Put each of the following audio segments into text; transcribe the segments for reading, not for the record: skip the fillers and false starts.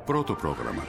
Πρώτο πρόγραμμα.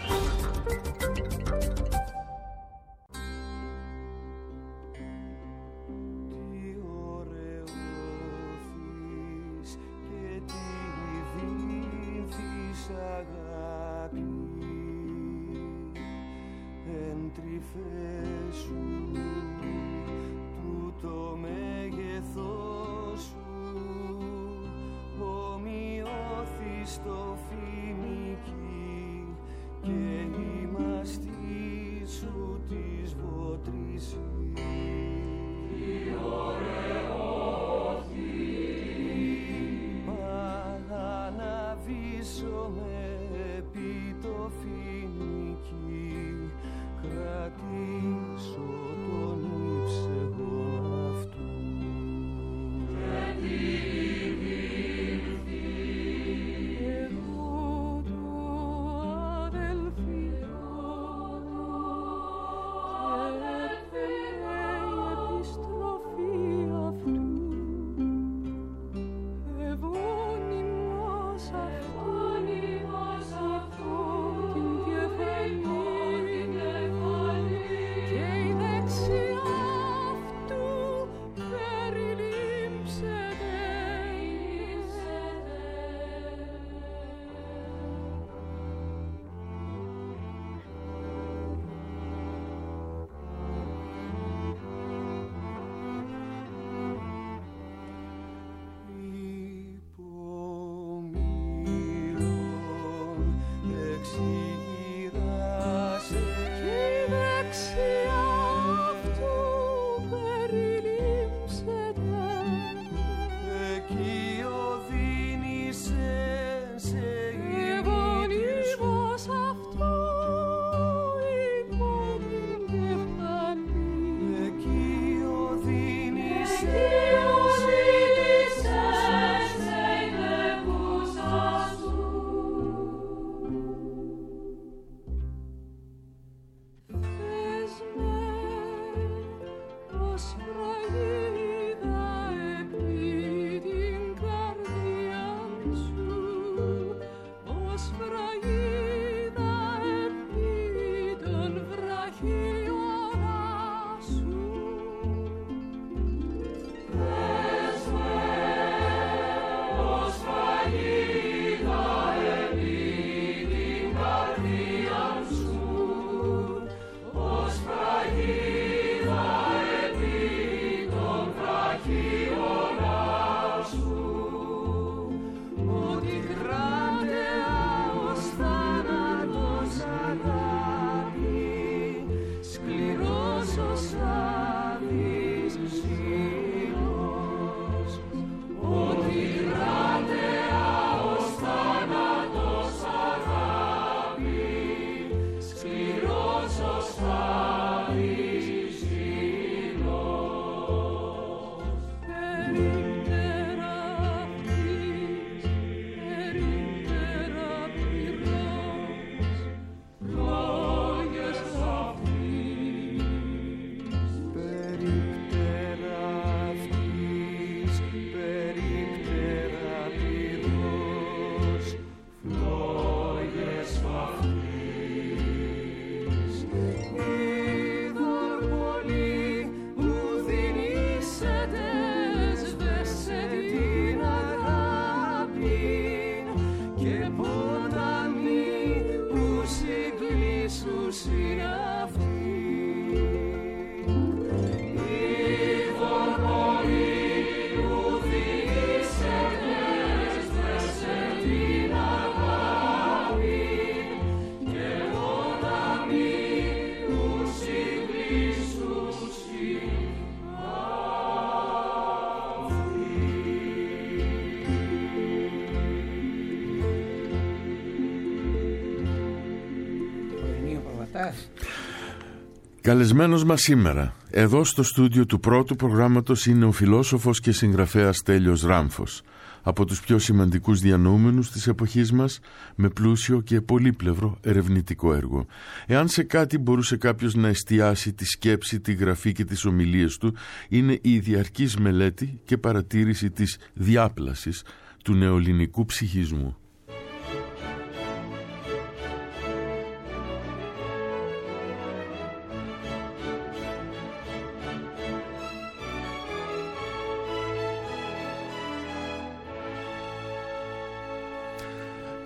Καλεσμένος μας σήμερα, εδώ στο στούντιο του πρώτου προγράμματος, είναι ο φιλόσοφος και συγγραφέας Στέλιος Ράμφος, από τους πιο σημαντικούς διανοούμενους της εποχής μας, με πλούσιο και πολύπλευρο ερευνητικό έργο. Εάν σε κάτι μπορούσε κάποιος να εστιάσει τη σκέψη, τη γραφή και τις ομιλίες του, είναι η διαρκής μελέτη και παρατήρηση της διάπλασης του νεοελληνικού ψυχισμού.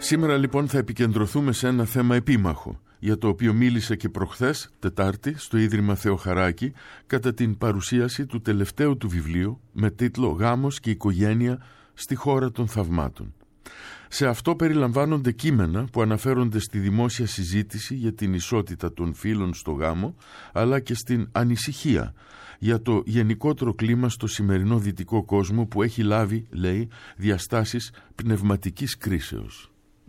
Σήμερα λοιπόν θα επικεντρωθούμε σε ένα θέμα επίμαχο, για το οποίο μίλησε και προχθές, Τετάρτη, στο Ίδρυμα Θεοχαράκη, κατά την παρουσίαση του τελευταίου του βιβλίου με τίτλο «Γάμος και οικογένεια στη χώρα των θαυμάτων». Σε αυτό περιλαμβάνονται κείμενα που αναφέρονται στη δημόσια συζήτηση για την ισότητα των φύλων στο γάμο, αλλά και στην ανησυχία για το γενικότερο κλίμα στο σημερινό δυτικό κόσμο που έχει λάβει, λέει, διαστάσεις πνευματικής κρίσεως.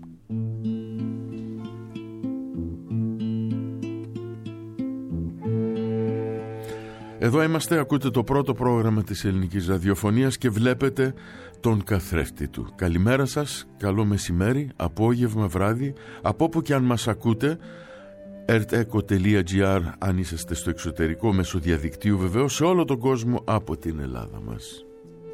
Εδώ είμαστε, ακούτε το πρώτο πρόγραμμα της ελληνικής ραδιοφωνίας και βλέπετε τον καθρέφτη του. Καλημέρα σας, καλό μεσημέρι, απόγευμα, βράδυ, από όπου και αν μας ακούτε, erteco.gr αν είσαστε στο εξωτερικό μέσω διαδικτύου βεβαίως, σε όλο τον κόσμο από την Ελλάδα μας.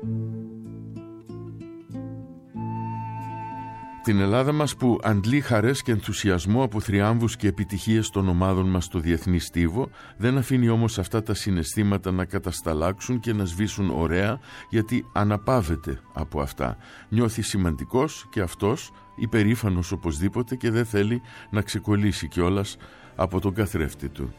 Την Ελλάδα μας που αντλεί χαρές και ενθουσιασμό από θριάμβους και επιτυχίες των ομάδων μας στο διεθνή στίβο, δεν αφήνει όμως αυτά τα συναισθήματα να κατασταλάξουν και να σβήσουν ωραία, γιατί αναπαύεται από αυτά. Νιώθει σημαντικός και αυτός, υπερήφανος οπωσδήποτε, και δεν θέλει να ξεκολλήσει κιόλας από τον καθρέφτη του.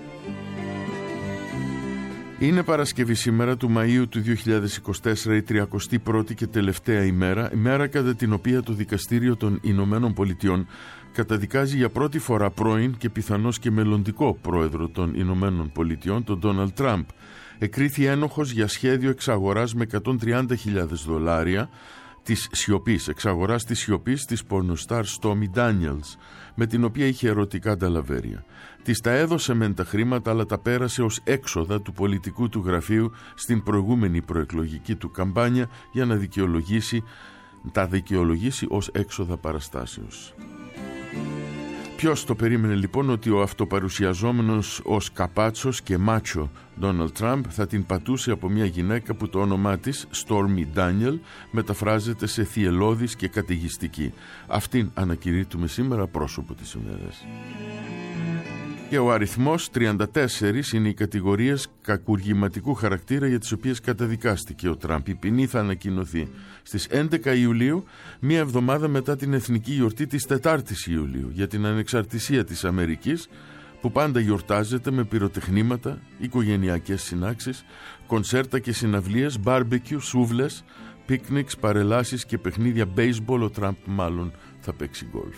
Είναι Παρασκευή σήμερα του Μαΐου του 2024, η 31η και τελευταία ημέρα κατά την οποία το Δικαστήριο των Ηνωμένων Πολιτειών καταδικάζει για πρώτη φορά πρώην και πιθανώς και μελλοντικό πρόεδρο των Ηνωμένων Πολιτειών, τον Ντόναλντ Τραμπ. Εκρίθη ένοχος για σχέδιο εξαγοράς με $130,000 της σιωπής, εξαγοράς της σιωπής της πορνοστάρ Stormy Daniels, με την οποία είχε ερωτικά νταλαβέρια. Της τα έδωσε μεν τα χρήματα, αλλά τα πέρασε ως έξοδα του πολιτικού του γραφείου στην προηγούμενη προεκλογική του καμπάνια για να δικαιολογήσει ως έξοδα παραστάσεως. Ποιος το περίμενε λοιπόν ότι ο αυτοπαρουσιαζόμενος ως καπάτσος και μάτσο Ντόναλντ Τραμπ θα την πατούσε από μια γυναίκα που το όνομά της, Stormy Daniel, μεταφράζεται σε θυελώδης και καταιγιστική. Αυτήν ανακηρύττουμε σήμερα πρόσωπο της ημέρας. Και ο αριθμός 34 είναι οι κατηγορίες κακουργηματικού χαρακτήρα για τις οποίες καταδικάστηκε ο Τραμπ. Η ποινή θα ανακοινωθεί στις 11 Ιουλίου, μία εβδομάδα μετά την εθνική γιορτή της 4ης Ιουλίου για την ανεξαρτησία της Αμερικής, που πάντα γιορτάζεται με πυροτεχνήματα, οικογενειακές συνάξεις, κονσέρτα και συναυλίες, μπάρμπεκιου, σούβλες, πίκνικς, παρελάσεις και παιχνίδια baseball. Ο Τραμπ μάλλον θα παίξει γκολφ.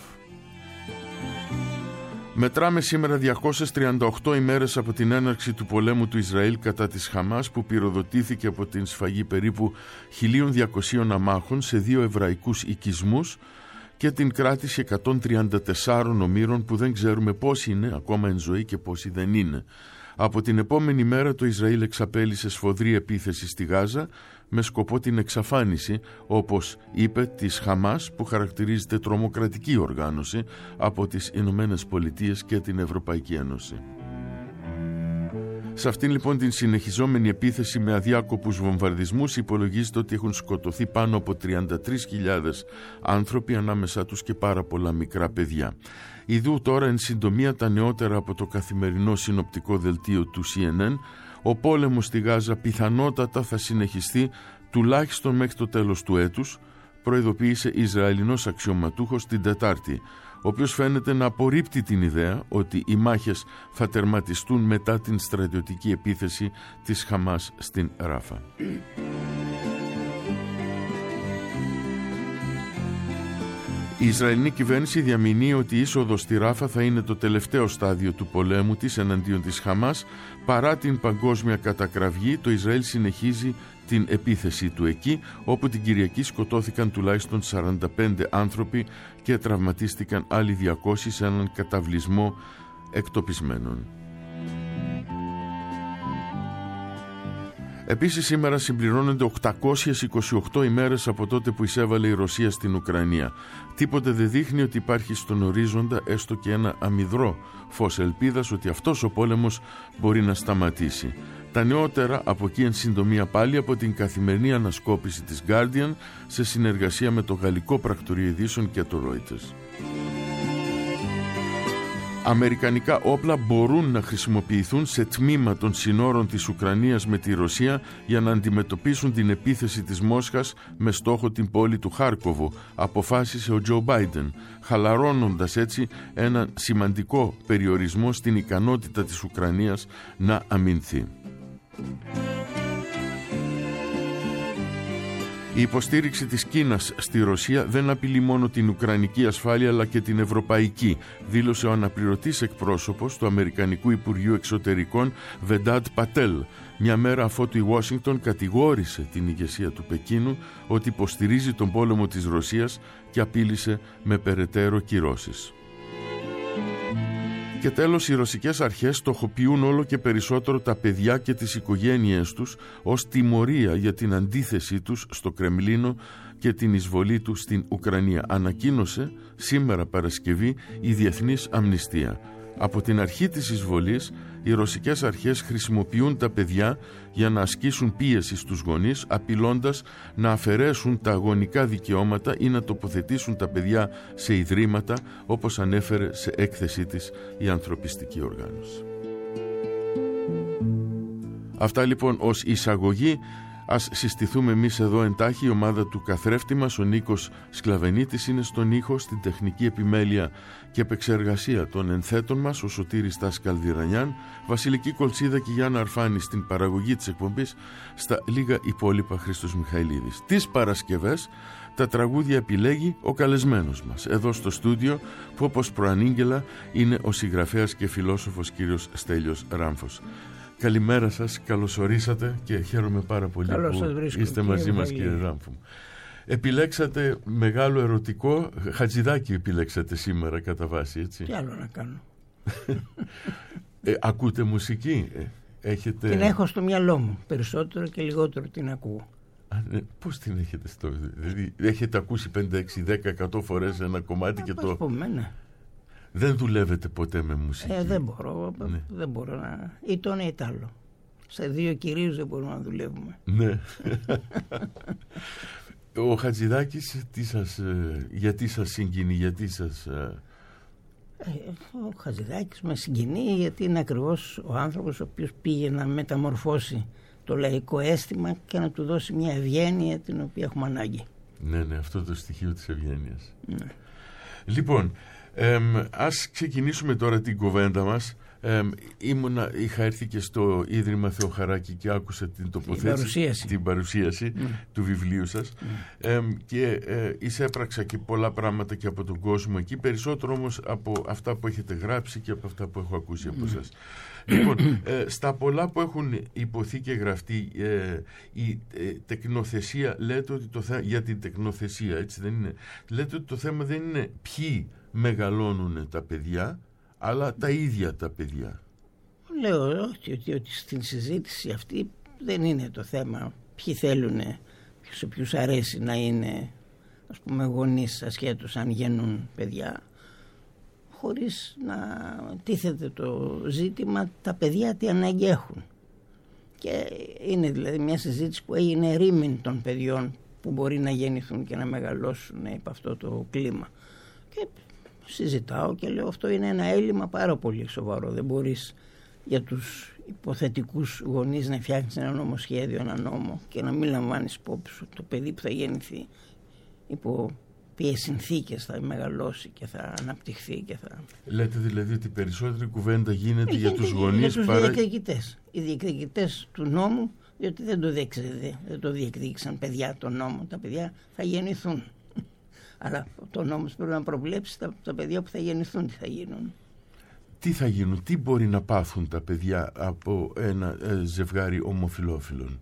Μετράμε σήμερα 238 ημέρες από την έναρξη του πολέμου του Ισραήλ κατά της Χαμάς, που πυροδοτήθηκε από την σφαγή περίπου 1.200 αμάχων σε 2 εβραϊκούς οικισμούς και την κράτηση 134 ομήρων που δεν ξέρουμε πόσοι είναι ακόμα εν ζωή και πόσοι δεν είναι. Από την επόμενη μέρα το Ισραήλ εξαπέλυσε σφοδρή επίθεση στη Γάζα με σκοπό την εξαφάνιση, όπως είπε, της Χαμάς, που χαρακτηρίζεται τρομοκρατική οργάνωση από τις Ηνωμένες Πολιτείες και την Ευρωπαϊκή Ένωση. Σε αυτήν λοιπόν την συνεχιζόμενη επίθεση με αδιάκοπους βομβαρδισμούς υπολογίζεται ότι έχουν σκοτωθεί πάνω από 33.000 άνθρωποι, ανάμεσά τους και πάρα πολλά μικρά παιδιά. Ιδού τώρα εν συντομία τα νεότερα από το καθημερινό συνοπτικό δελτίο του CNN. Ο πόλεμος στη Γάζα πιθανότατα θα συνεχιστεί τουλάχιστον μέχρι το τέλος του έτους, προειδοποίησε Ισραηλινός αξιωματούχος την Τετάρτη, ο οποίος φαίνεται να απορρίπτει την ιδέα ότι οι μάχες θα τερματιστούν μετά την στρατιωτική επίθεση της Χαμάς στην Ράφα. Η Ισραηλινή κυβέρνηση διαμηνύει ότι η είσοδος στη Ράφα θα είναι το τελευταίο στάδιο του πολέμου της εναντίον της Χαμάς. Παρά την παγκόσμια κατακραυγή, το Ισραήλ συνεχίζει την επίθεση του εκεί, όπου την Κυριακή σκοτώθηκαν τουλάχιστον 45 άνθρωποι και τραυματίστηκαν άλλοι 200 σε έναν καταβλισμό εκτοπισμένων. Επίσης σήμερα συμπληρώνονται 828 ημέρες από τότε που εισέβαλε η Ρωσία στην Ουκρανία. Τίποτε δεν δείχνει ότι υπάρχει στον ορίζοντα έστω και ένα αμυδρό φως ελπίδας ότι αυτός ο πόλεμος μπορεί να σταματήσει. Τα νεότερα από εκεί εν συντομία πάλι από την καθημερινή ανασκόπηση της Guardian σε συνεργασία με το γαλλικό πρακτορείο ειδήσεων και το Reuters. Αμερικανικά όπλα μπορούν να χρησιμοποιηθούν σε τμήμα των συνόρων της Ουκρανίας με τη Ρωσία για να αντιμετωπίσουν την επίθεση της Μόσχας με στόχο την πόλη του Χάρκοβο, αποφάσισε ο Τζο Μπάιντεν, χαλαρώνοντας έτσι ένα σημαντικό περιορισμό στην ικανότητα της Ουκρανίας να αμυνθεί. Η υποστήριξη της Κίνας στη Ρωσία δεν απειλεί μόνο την ουκρανική ασφάλεια αλλά και την ευρωπαϊκή, δήλωσε ο αναπληρωτής εκπρόσωπος του Αμερικανικού Υπουργείου Εξωτερικών Βεντάτ Πατέλ, μια μέρα αφότου η Ουάσιγκτον κατηγόρησε την ηγεσία του Πεκίνου ότι υποστηρίζει τον πόλεμο της Ρωσίας και απείλησε με περαιτέρω κυρώσεις. Και τέλος, οι ρωσικές αρχές στοχοποιούν όλο και περισσότερο τα παιδιά και τις οικογένειές τους ως τιμωρία για την αντίθεσή τους στο Κρεμλίνο και την εισβολή τους στην Ουκρανία, ανακοίνωσε σήμερα Παρασκευή η Διεθνής Αμνηστία. Από την αρχή της εισβολής, οι ρωσικές αρχές χρησιμοποιούν τα παιδιά για να ασκήσουν πίεση στους γονείς, απειλώντας να αφαιρέσουν τα αγωνικά δικαιώματα ή να τοποθετήσουν τα παιδιά σε ιδρύματα, όπως ανέφερε σε έκθεσή της η ανθρωπιστική οργάνωση. Αυτά λοιπόν ως εισαγωγή. Ας συστηθούμε εμείς εδώ εντάχει. Η ομάδα του καθρέφτη μας, ο Νίκος Σκλαβενίτης, είναι στον ήχο, στην τεχνική επιμέλεια και επεξεργασία των ενθέτων μας, ο Σωτήρης Τάς Καλδιρανιάν, Βασιλική Κολτσίδα και Γιάννα Αρφάνη στην παραγωγή της εκπομπής, στα λίγα υπόλοιπα Χρήστος Μιχαηλίδης. Τις Παρασκευές τα τραγούδια επιλέγει ο καλεσμένος μας εδώ στο στούντιο, που όπως προανήγγελα είναι ο συγγραφέας και φιλόσοφος κύριος Στέλιος Ράμφος. Καλημέρα σας, καλωσορίσατε και χαίρομαι πάρα πολύ που είστε μαζί μας, κύριε Ράμφου. Επιλέξατε μεγάλο ερωτικό, Χατζηδάκη επιλέξατε σήμερα κατά βάση, έτσι. Τι άλλο να κάνω. Ακούτε μουσική, έχετε... Την έχω στο μυαλό μου, περισσότερο και λιγότερο την ακούω. Πώς την έχετε δηλαδή έχετε ακούσει 5, 6, 10, 100 φορές ένα κομμάτι και το... Ναι. Δεν δουλεύετε ποτέ με μουσική? Δεν μπορώ, ναι. Δεν μπορώ να... Ή το ένα ή το άλλο. Σε δύο κυρίως δεν μπορούμε να δουλεύουμε. Ναι. Ο Χατζηδάκης γιατί σας συγκινεί, γιατί σας... Ο Χατζηδάκης με συγκινεί γιατί είναι ακριβώς ο άνθρωπος ο οποίος πήγε να μεταμορφώσει το λαϊκό αίσθημα και να του δώσει μια ευγένεια την οποία έχουμε ανάγκη. Ναι, αυτό το στοιχείο της ευγένειας. Ναι. Λοιπόν, ας ξεκινήσουμε τώρα την κουβέντα μας. Είχα έρθει και στο Ίδρυμα Θεοχαράκη και άκουσα την τοποθέτηση, την παρουσίαση του βιβλίου σας και εισέπραξα και πολλά πράγματα και από τον κόσμο εκεί, περισσότερο όμως από αυτά που έχετε γράψει και από αυτά που έχω ακούσει από σας. Λοιπόν, στα πολλά που έχουν υποθεί και γραφτεί, η τεκνοθεσία, λέτε ότι για την τεκνοθεσία, έτσι δεν είναι? Λέτε ότι το θέμα δεν είναι ποιοι μεγαλώνουν τα παιδιά, αλλά τα ίδια τα παιδιά. Λέω ότι στην συζήτηση αυτή δεν είναι το θέμα ποιοι θέλουν, σε ποιους αρέσει να είναι, ας πούμε, γονείς ασχέτως αν γεννούν παιδιά, χωρίς να τίθεται το ζήτημα τα παιδιά τι ανάγκη έχουν. Και είναι δηλαδή μια συζήτηση που έγινε ρήμην των παιδιών που μπορεί να γεννηθούν και να μεγαλώσουν υπό αυτό το κλίμα. Και συζητάω και λέω αυτό είναι ένα έλλειμμα πάρα πολύ σοβαρό. Δεν μπορείς για τους υποθετικούς γονείς να φτιάχνεις ένα νομοσχέδιο, ένα νόμο και να μην λαμβάνεις υπόψη το παιδί που θα γεννηθεί υπό ποιες συνθήκες θα μεγαλώσει και θα αναπτυχθεί και θα... Λέτε δηλαδή ότι περισσότερη κουβέντα γίνεται για τους γονείς για τους διεκδικητές. Οι διεκδικητές του νόμου, διότι δεν το διεκδίκησαν παιδιά τον νόμο. Τα παιδιά θα γεννηθούν. Αλλά το νόμος πρέπει να προβλέψει τα παιδιά που θα γεννηθούν τι θα γίνουν. Τι θα γίνουν, τι μπορεί να πάθουν τα παιδιά από ένα ζευγάρι ομοφυλόφιλων?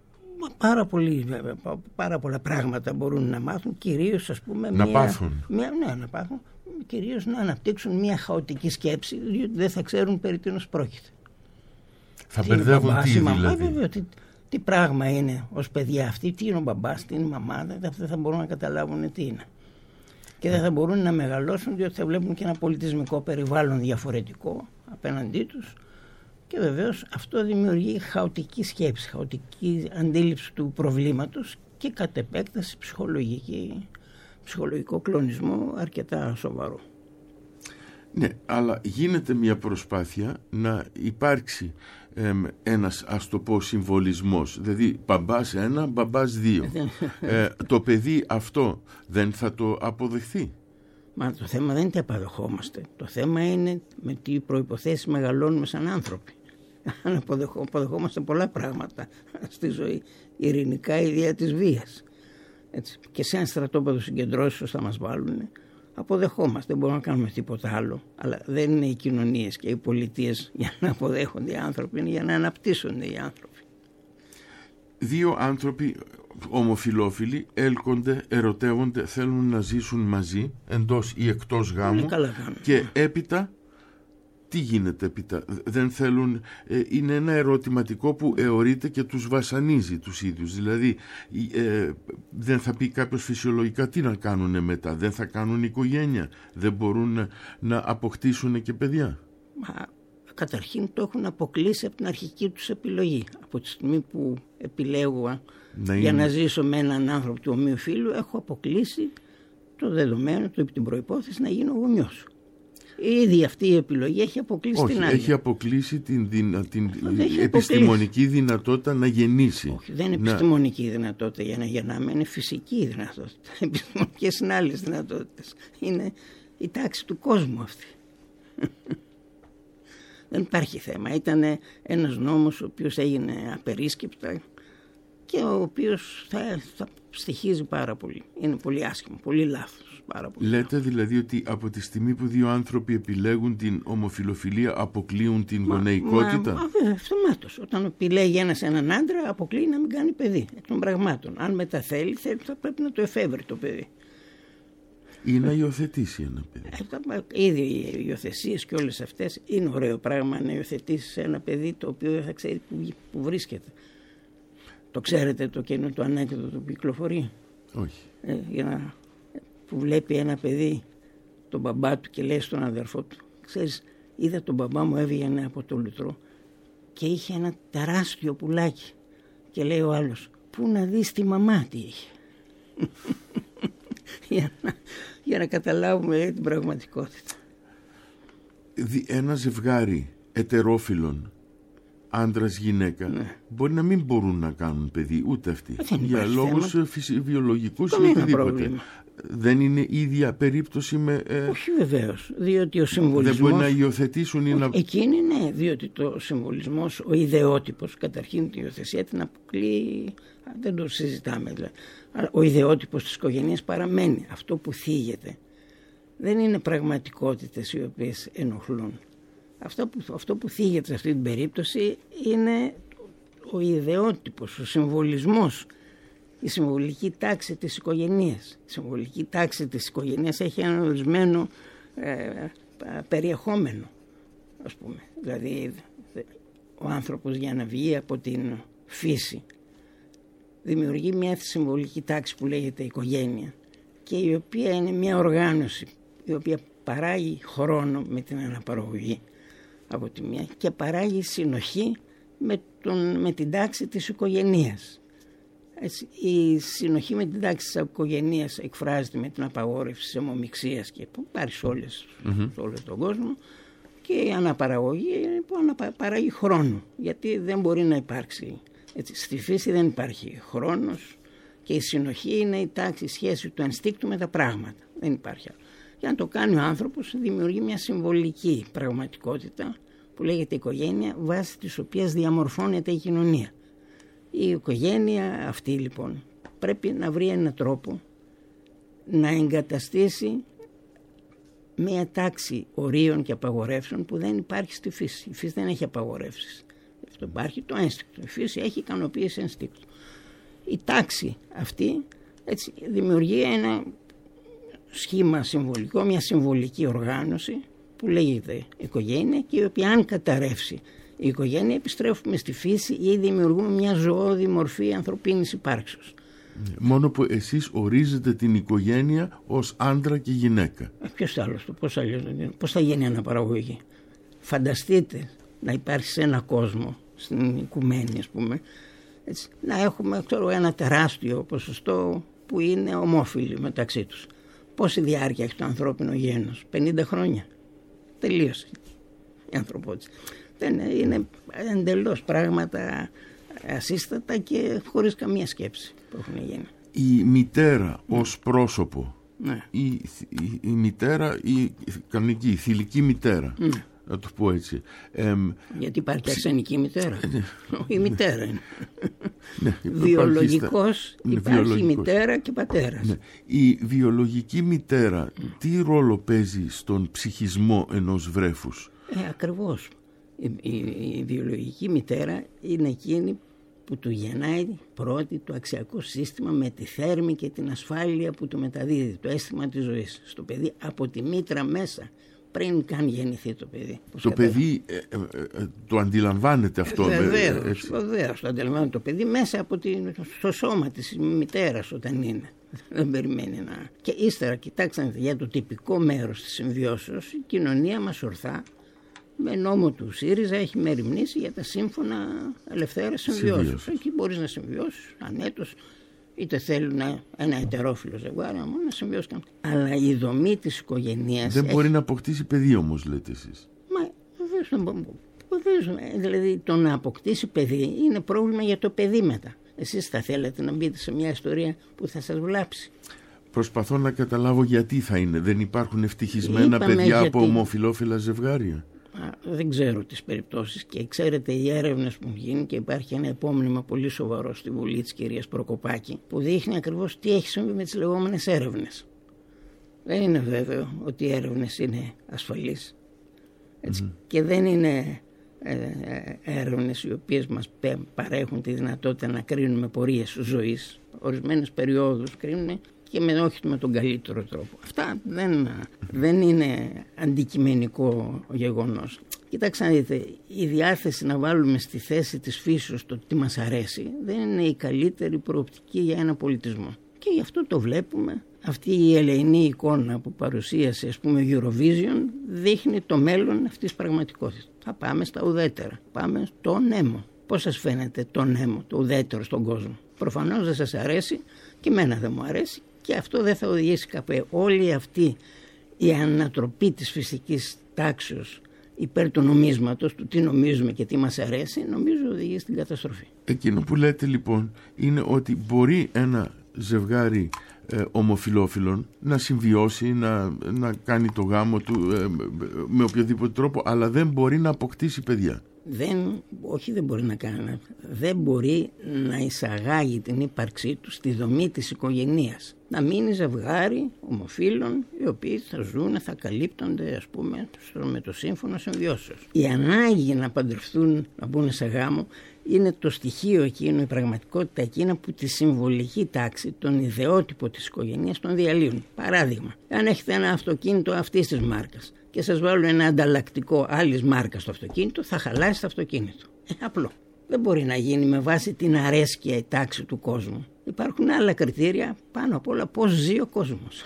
Πάρα πολλά πράγματα μπορούν να μάθουν, κυρίως ας πούμε να πάθουν, κυρίως να αναπτύξουν μια χαοτική σκέψη, διότι δεν θα ξέρουν περί τίνος πρόκειται. Θα μπερδεύουν δηλαδή. Βέβαια, τι πράγμα είναι ως παιδιά αυτοί, τι είναι ο μπαμπάς, τι είναι η μαμά, δεν θα μπορούν να καταλάβουν τι είναι. Και δεν θα μπορούν να μεγαλώσουν διότι θα βλέπουν και ένα πολιτισμικό περιβάλλον διαφορετικό απέναντί τους και βεβαίως αυτό δημιουργεί χαοτική σκέψη, χαοτική αντίληψη του προβλήματος και κατ' επέκταση ψυχολογικό κλονισμό αρκετά σοβαρό. Ναι, αλλά γίνεται μια προσπάθεια να υπάρξει ένας, ας το πω, συμβολισμός. Δηλαδή μπαμπάς 1, μπαμπάς 2. Το παιδί αυτό δεν θα το αποδεχθεί? Μα το θέμα δεν είναι τι αποδεχόμαστε. Το θέμα είναι με τι προϋποθέσεις μεγαλώνουμε σαν άνθρωποι. Αν αποδεχόμαστε πολλά πράγματα στη ζωή, ειρηνικά, η ιδέα της βίας. Έτσι. Και σε ένα στρατόπεδο συγκεντρώσεως θα μας βάλουν. Αποδεχόμαστε, δεν μπορούμε να κάνουμε τίποτα άλλο. Αλλά δεν είναι οι κοινωνίες και οι πολιτείες για να αποδέχονται οι άνθρωποι, είναι για να αναπτύσσονται οι άνθρωποι. Δύο άνθρωποι ομοφυλόφιλοι έλκονται, ερωτεύονται, θέλουν να ζήσουν μαζί, εντός ή εκτός γάμου, και έπειτα τι γίνεται έπειτα? Δεν θέλουν, είναι ένα ερωτηματικό που εωρείται και τους βασανίζει τους ίδιους. Δηλαδή δεν θα πει κάποιος φυσιολογικά τι να κάνουν μετά? Δεν θα κάνουν οικογένεια? Δεν μπορούν να αποκτήσουν και παιδιά? Καταρχήν το έχουν αποκλείσει από την αρχική τους επιλογή. Από τη στιγμή που επιλέγω για να ζήσω με έναν άνθρωπο του ομοίου φύλου, έχω αποκλείσει το δεδομένο, την προϋπόθεση να γίνω γονιός. Ήδη αυτή η επιλογή έχει αποκλείσει την άλλη. Έχει αποκλείσει την επιστημονική δυνατότητα να γεννήσει. Όχι, δεν είναι επιστημονική δυνατότητα για να γεννάμε, είναι φυσική δυνατότητα. Επιστημονικές είναι άλλες δυνατότητες. Είναι η τάξη του κόσμου αυτή. Δεν υπάρχει θέμα. Ήταν ένας νόμος ο οποίος έγινε απερίσκεπτα και ο οποίος θα στοιχίζει πάρα πολύ. Είναι πολύ άσχημο, πολύ λάθος. Πάρα πολύ. Λέτε δηλαδή ότι από τη στιγμή που δύο άνθρωποι επιλέγουν την ομοφυλοφιλία αποκλείουν την γονεϊκότητα? Αυτομάτως. Όταν επιλέγει ένας έναν άντρα, αποκλείει να μην κάνει παιδί εκ των πραγμάτων. Αν μετά θέλει, θα πρέπει να το εφεύρει το παιδί. Ή να υιοθετήσει ένα παιδί. Ήδη οι υιοθεσίες και όλες αυτές είναι ωραίο πράγμα να υιοθετήσει ένα παιδί το οποίο δεν θα ξέρει που βρίσκεται. Το ξέρετε το ανέκδοτο που κυκλοφορεί? Όχι. Που βλέπει ένα παιδί τον μπαμπά του και λέει στον αδερφό του, ξέρεις, είδα τον μπαμπά μου έβγαινε από το λουτρό και είχε ένα τεράστιο πουλάκι, και λέει ο άλλος, πού να δεις τη μαμά τι είχε. για να καταλάβουμε την πραγματικότητα. Ένα ζευγάρι ετερόφιλων, άντρας γυναίκα, μπορεί να μην μπορούν να κάνουν παιδί ούτε αυτοί, για λόγους βιολογικούς ή οτιδήποτε. Δεν είναι ίδια περίπτωση με... Όχι βεβαίως, διότι ο συμβολισμός... Δεν μπορεί να υιοθετήσουν ή να... Εκείνη ναι, διότι το συμβολισμός, ο ιδεότυπος, καταρχήν την υιοθεσία την αποκλείει, δεν το συζητάμε δηλαδή. Αλλά ο ιδεότυπος της οικογένειας παραμένει. Αυτό που θίγεται δεν είναι πραγματικότητες οι οποίες ενοχλούν. Αυτό που θίγεται σε αυτή την περίπτωση είναι ο ιδεότυπος, ο συμβολισμός, η συμβολική τάξη της οικογένειας. Η συμβολική τάξη της οικογένειας έχει ένα ορισμένο περιεχόμενο, ας πούμε. Δηλαδή ο άνθρωπος για να βγει από την φύση δημιουργεί μια συμβολική τάξη που λέγεται οικογένεια, και η οποία είναι μια οργάνωση η οποία παράγει χρόνο με την αναπαραγωγή από τη μία και παράγει συνοχή με την τάξη της οικογένειας. Έτσι, η συνοχή με την τάξη της οικογένειας εκφράζεται με την απαγόρευση της αιμομιξίας και που υπάρχει σε όλο τον κόσμο, και η αναπαραγωγή παράγει χρόνο, γιατί δεν μπορεί να υπάρξει. Έτσι, στη φύση δεν υπάρχει χρόνος και η συνοχή είναι η τάξη, η σχέση του ενστίκτου με τα πράγματα. Δεν υπάρχει άλλο. Για να το κάνει ο άνθρωπος δημιουργεί μια συμβολική πραγματικότητα που λέγεται οικογένεια, βάσει της οποίας διαμορφώνεται η κοινωνία. Η οικογένεια αυτή λοιπόν πρέπει να βρει έναν τρόπο να εγκαταστήσει μια τάξη ορίων και απαγορεύσεων που δεν υπάρχει στη φύση. Η φύση δεν έχει απαγορεύσεις. Αυτό υπάρχει το ένστικτο. Η φύση έχει ικανοποίηση ενστίκτου. Η τάξη αυτή έτσι, δημιουργεί ένα σχήμα συμβολικό, μια συμβολική οργάνωση που λέγεται οικογένεια, και η οποία αν καταρρεύσει η οικογένεια επιστρέφουμε στη φύση ή δημιουργούμε μια ζωώδη μορφή ανθρωπίνης υπάρξεως. Μόνο που εσείς ορίζετε την οικογένεια ως άντρα και γυναίκα. Ποιος άλλος, πώς θα γίνει αναπαραγωγή? Φανταστείτε να υπάρχει σε ένα κόσμο, στην οικουμένη ας πούμε, έτσι, να έχουμε ένα τεράστιο ποσοστό που είναι ομόφυλοι μεταξύ τους. Πόση διάρκεια έχει το ανθρώπινο γένος? 50 χρόνια. τελείωσε η ανθρωπότητα. Είναι εντελώς πράγματα ασύστατα και χωρίς καμία σκέψη που έχουν γίνει. Η μητέρα ως πρόσωπο, Ναι. η μητέρα, η κανονική, η θηλυκή μητέρα, να το πω έτσι. Γιατί υπάρχει και αρσενική μητέρα. Η μητέρα είναι. Ναι, Βιολογικός υπάρχει μητέρα και πατέρας. Ναι. Η βιολογική μητέρα τι ρόλο παίζει στον ψυχισμό ενός βρέφους? Ακριβώς. Η βιολογική μητέρα είναι εκείνη που του γεννάει πρώτη το αξιακό σύστημα με τη θέρμη και την ασφάλεια που του μεταδίδει, το αίσθημα της ζωής στο παιδί από τη μήτρα μέσα, πριν καν γεννηθεί το παιδί. Το παιδί το αντιλαμβάνεται αυτό? Βεβαίως, το αντιλαμβάνεται το παιδί μέσα από το σώμα της μητέρας όταν είναι. Δεν περιμένει να... Και ύστερα, κοιτάξτε, για το τυπικό μέρος της συμβιώσεως, η κοινωνία μας ορθά με νόμο του ΣΥΡΙΖΑ έχει μεριμνήσει για τα σύμφωνα ελευθέρας συμβιώσεως. Εκεί μπορείς να συμβιώσεις ανέτος, είτε θέλουν ένα ετερόφιλο ζευγάρι να συμβιώσουν. Αλλά η δομή της οικογένειας δεν μπορεί να αποκτήσει παιδί όμως, λέτε εσείς. Μα βεβαίως, δηλαδή το να αποκτήσει παιδί είναι πρόβλημα για το παιδί μετά. Εσείς θα θέλετε να μπείτε σε μια ιστορία που θα σας βλάψει? Προσπαθώ να καταλάβω γιατί θα είναι. Δεν υπάρχουν ευτυχισμένα παιδιά από ομοφυλόφιλα ζευγάρια? Δεν ξέρω τις περιπτώσεις και ξέρετε οι έρευνες που έχουν γίνει, και υπάρχει ένα επόμενημα πολύ σοβαρό στη Βουλή της κυρίας Προκοπάκη που δείχνει ακριβώς τι έχει συμβεί με τις λεγόμενες έρευνες. Δεν είναι βέβαιο ότι οι έρευνες είναι ασφαλείς. Και δεν είναι έρευνες οι οποίες μας παρέχουν τη δυνατότητα να κρίνουμε πορείες ζωής. Ορισμένες περιόδους κρίνουν και όχι με τον καλύτερο τρόπο. Αυτά δεν είναι αντικειμενικό γεγονός. Κοιτάξτε να δείτε, η διάθεση να βάλουμε στη θέση της φύσεως το τι μας αρέσει δεν είναι η καλύτερη προοπτική για ένα πολιτισμό. Και γι' αυτό το βλέπουμε. Αυτή η ελεηνή εικόνα που παρουσίασε, ας πούμε, Eurovision, δείχνει το μέλλον αυτής της πραγματικότητας. Θα πάμε στα ουδέτερα. Πάμε στο νέμο. Πώς σας φαίνεται το νέμο, το ουδέτερο στον κόσμο? Προφανώς δεν σας αρέσει και εμένα δεν μου αρέσει και αυτό δεν θα οδηγήσει κάπου. Όλη αυτή η ανατροπή της φυσικής τάξεως υπέρ του νομίσματος, του τι νομίζουμε και τι μας αρέσει, νομίζω οδηγεί στην καταστροφή. Εκείνο που λέτε λοιπόν είναι ότι μπορεί ένα ζευγάρι ομοφυλόφιλων να συμβιώσει, να κάνει το γάμο του με οποιοδήποτε τρόπο, αλλά δεν μπορεί να αποκτήσει παιδιά. Δεν μπορεί να κάνει. Δεν μπορεί να εισαγάγει την ύπαρξή του στη δομή της οικογενείας. Να μείνει ζευγάρι ομοφύλων οι οποίοι θα ζουν, θα καλύπτονται, ας πούμε, με το σύμφωνο συμβιώσεως. Η ανάγκη να παντρευτούν, να μπουν σε γάμο, είναι το στοιχείο εκείνο, η πραγματικότητα εκείνα που τη συμβολική τάξη, τον ιδεότυπο της οικογένειας τον διαλύουν. Παράδειγμα, αν έχετε ένα αυτοκίνητο αυτής της μάρκας και σας βάλουν ένα ανταλλακτικό άλλης μάρκας στο αυτοκίνητο, θα χαλάσει το αυτοκίνητο. Απλό. Δεν μπορεί να γίνει με βάση την αρέσκεια η τάξη του κόσμου. Υπάρχουν άλλα κριτήρια, πάνω απ' όλα πώς ζει ο κόσμος.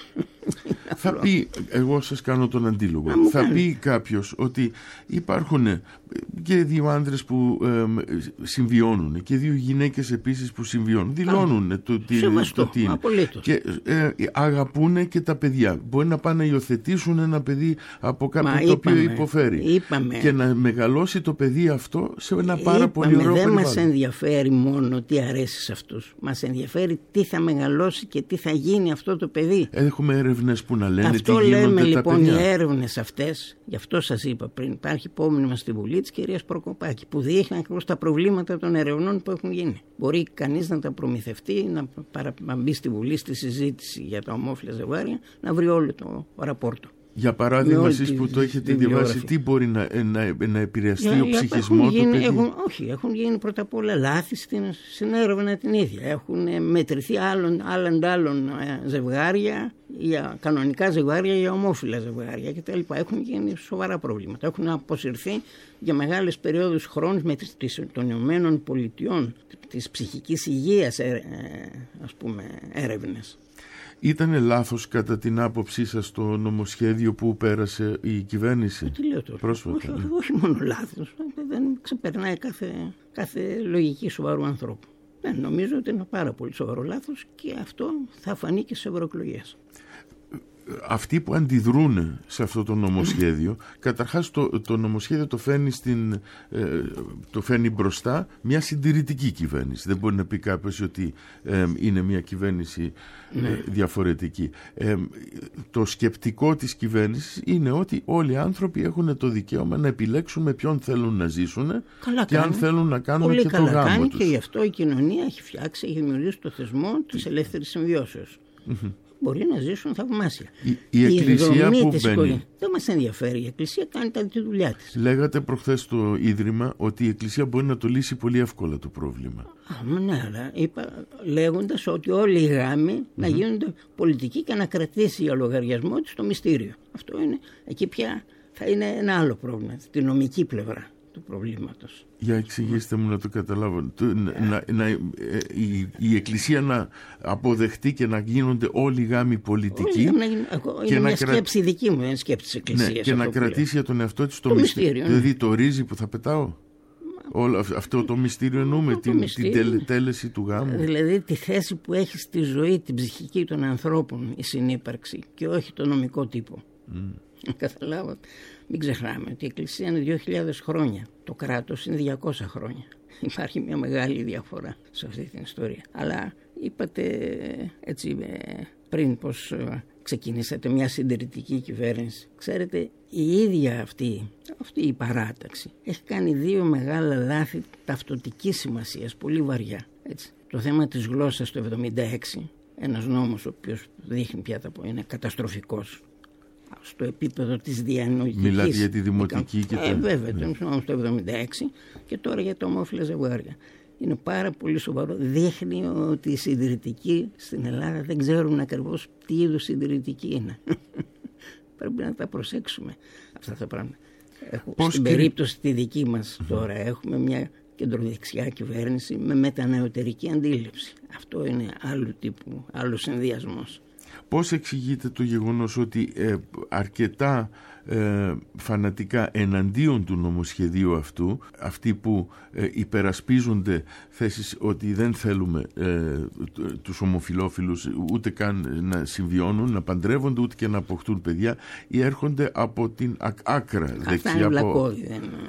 Θα πει, εγώ σας κάνω τον αντίλογο, θα πει κάποιος ότι υπάρχουν και δύο άντρες που συμβιώνουν και δύο γυναίκες επίσης που συμβιώνουν, δηλώνουν το τι είναι και αγαπούν και τα παιδιά. Μπορεί να πάνε να υιοθετήσουν ένα παιδί από κάποιον το οποίο υποφέρει και να μεγαλώσει το παιδί αυτό σε ένα πάρα πολύ ωραίο περιβάλλον. Δεν μας ενδιαφέρει μόνο τι αρέσει σε αυτούς, μας ενδιαφέρει τι θα μεγαλώσει και τι θα γίνει αυτό το παιδί. Έχουμε έρευνες που να λένε αυτό τι γίνονται λέμε, τα λοιπόν, παιδιά. Οι έρευνες αυτές, γι' αυτό σας είπα πριν, υπάρχει υπόμνημα στη Βουλή της κυρίας Προκοπάκη που δείχνει ακριβώς τα προβλήματα των ερευνών που έχουν γίνει. Μπορεί κανείς να τα προμηθευτεί, να μπει στη Βουλή στη συζήτηση για τα ομόφυλα ζευγάρια, να βρει όλο το ραπόρτο. Για παράδειγμα, εσείς που το έχετε διαβάσει, τι μπορεί να επηρεαστεί ο ψυχισμό του παιδιού? Έχουν γίνει πρώτα απ' όλα λάθη στην έρευνα την ίδια. Έχουν μετρηθεί άλλων ζευγάρια, για κανονικά ζευγάρια, για ομόφυλα ζευγάρια κτλ. Έχουν γίνει σοβαρά προβλήματα. Έχουν αποσυρθεί για μεγάλες περιόδους χρόνου με των Ηνωμένων Πολιτειών της ψυχικής υγείας, ας πούμε, έρευνες. Ήτανε λάθος κατά την άποψή σας το νομοσχέδιο που πέρασε η κυβέρνηση? Τι λέω τώρα? Πρόσφατα? Όχι μόνο λάθος, δεν ξεπερνάει κάθε λογική σοβαρού ανθρώπου. Νομίζω ότι είναι πάρα πολύ σοβαρό λάθος και αυτό θα φανεί και στις ευρωεκλογές. αυτοί που αντιδρούν σε αυτό το νομοσχέδιο, καταρχάς το νομοσχέδιο το φέρνει μπροστά μια συντηρητική κυβέρνηση. Δεν μπορεί να πει κάποιος ότι είναι μια κυβέρνηση διαφορετική. Το σκεπτικό της κυβέρνησης είναι ότι όλοι οι άνθρωποι έχουν το δικαίωμα να επιλέξουν με ποιον θέλουν να ζήσουν και αν θέλουν να κάνουν πολύ και το γάμο τους. Και γι' αυτό η κοινωνία έχει φτιάξει, έχει δημιουργήσει το θεσμό της ελεύθερης συμβιώσεως. Μπορεί να ζήσουν θαυμάσια. Η Εκκλησία που μπαίνει. Δεν μας ενδιαφέρει. Η Εκκλησία κάνει τη δουλειά της. Λέγατε προχθές στο Ίδρυμα ότι η Εκκλησία μπορεί να το λύσει πολύ εύκολα το πρόβλημα. Ναι, αλλά λέγοντας ότι όλοι οι γάμοι να γίνονται πολιτικοί και να κρατήσει για λογαριασμό της το μυστήριο. Αυτό είναι. Εκεί πια θα είναι ένα άλλο πρόβλημα. Τη νομική πλευρά του προβλήματος. Για εξηγήστε μου να το καταλάβω. Η Εκκλησία να αποδεχτεί και να γίνονται όλοι οι γάμοι πολιτικοί. Είναι μια σκέψη δική μου, είναι σκέψη της Εκκλησίας. Ναι, και να κρατήσει για τον εαυτό της το μυστήριο. Δηλαδή το ρύζι που θα πετάω. Αυτό το μυστήριο εννοούμε, την τέλεση του γάμου. Δηλαδή τη θέση που έχει στη ζωή, την ψυχική των ανθρώπων η συνύπαρξη και όχι το νομικό τύπο. Καταλάβατε. Μην ξεχνάμε ότι η Εκκλησία είναι 2.000 χρόνια. Το κράτος είναι 200 χρόνια. Υπάρχει μια μεγάλη διαφορά σε αυτή την ιστορία. Αλλά είπατε έτσι πριν πως ξεκινήσατε μια συντηρητική κυβέρνηση. Ξέρετε, η ίδια αυτή η παράταξη έχει κάνει 2 μεγάλα λάθη ταυτοτικής σημασίας, πολύ βαριά. Έτσι. Το θέμα της γλώσσας το 1976, ένας νόμος ο οποίος δείχνει πια είναι καταστροφικός. Στο επίπεδο της διανοητικής. Μιλάτε για τη δημοτική και τα... Βέβαια, το 1976 και τώρα για τα ομόφυλα ζευγάρια. Είναι πάρα πολύ σοβαρό. Δείχνει ότι οι συντηρητικοί στην Ελλάδα δεν ξέρουν ακριβώς τι είδους συντηρητικοί είναι. Πρέπει να τα προσέξουμε αυτά τα πράγματα. Στην περίπτωση τη δική μας τώρα έχουμε μια κεντροδεξιά κυβέρνηση με μετανεωτερική αντίληψη. Αυτό είναι άλλου τύπου, άλλος συνδυασμός. Πώς εξηγείτε το γεγονός ότι αρκετά φανατικά εναντίον του νομοσχεδίου αυτού, αυτοί που υπερασπίζονται θέσεις ότι δεν θέλουμε τους ομοφυλόφιλους ούτε καν να συμβιώνουν, να παντρεύονται ούτε και να αποκτούν παιδιά, ή έρχονται από την άκρα δεξιά. Αυτά είναι βλακώδη,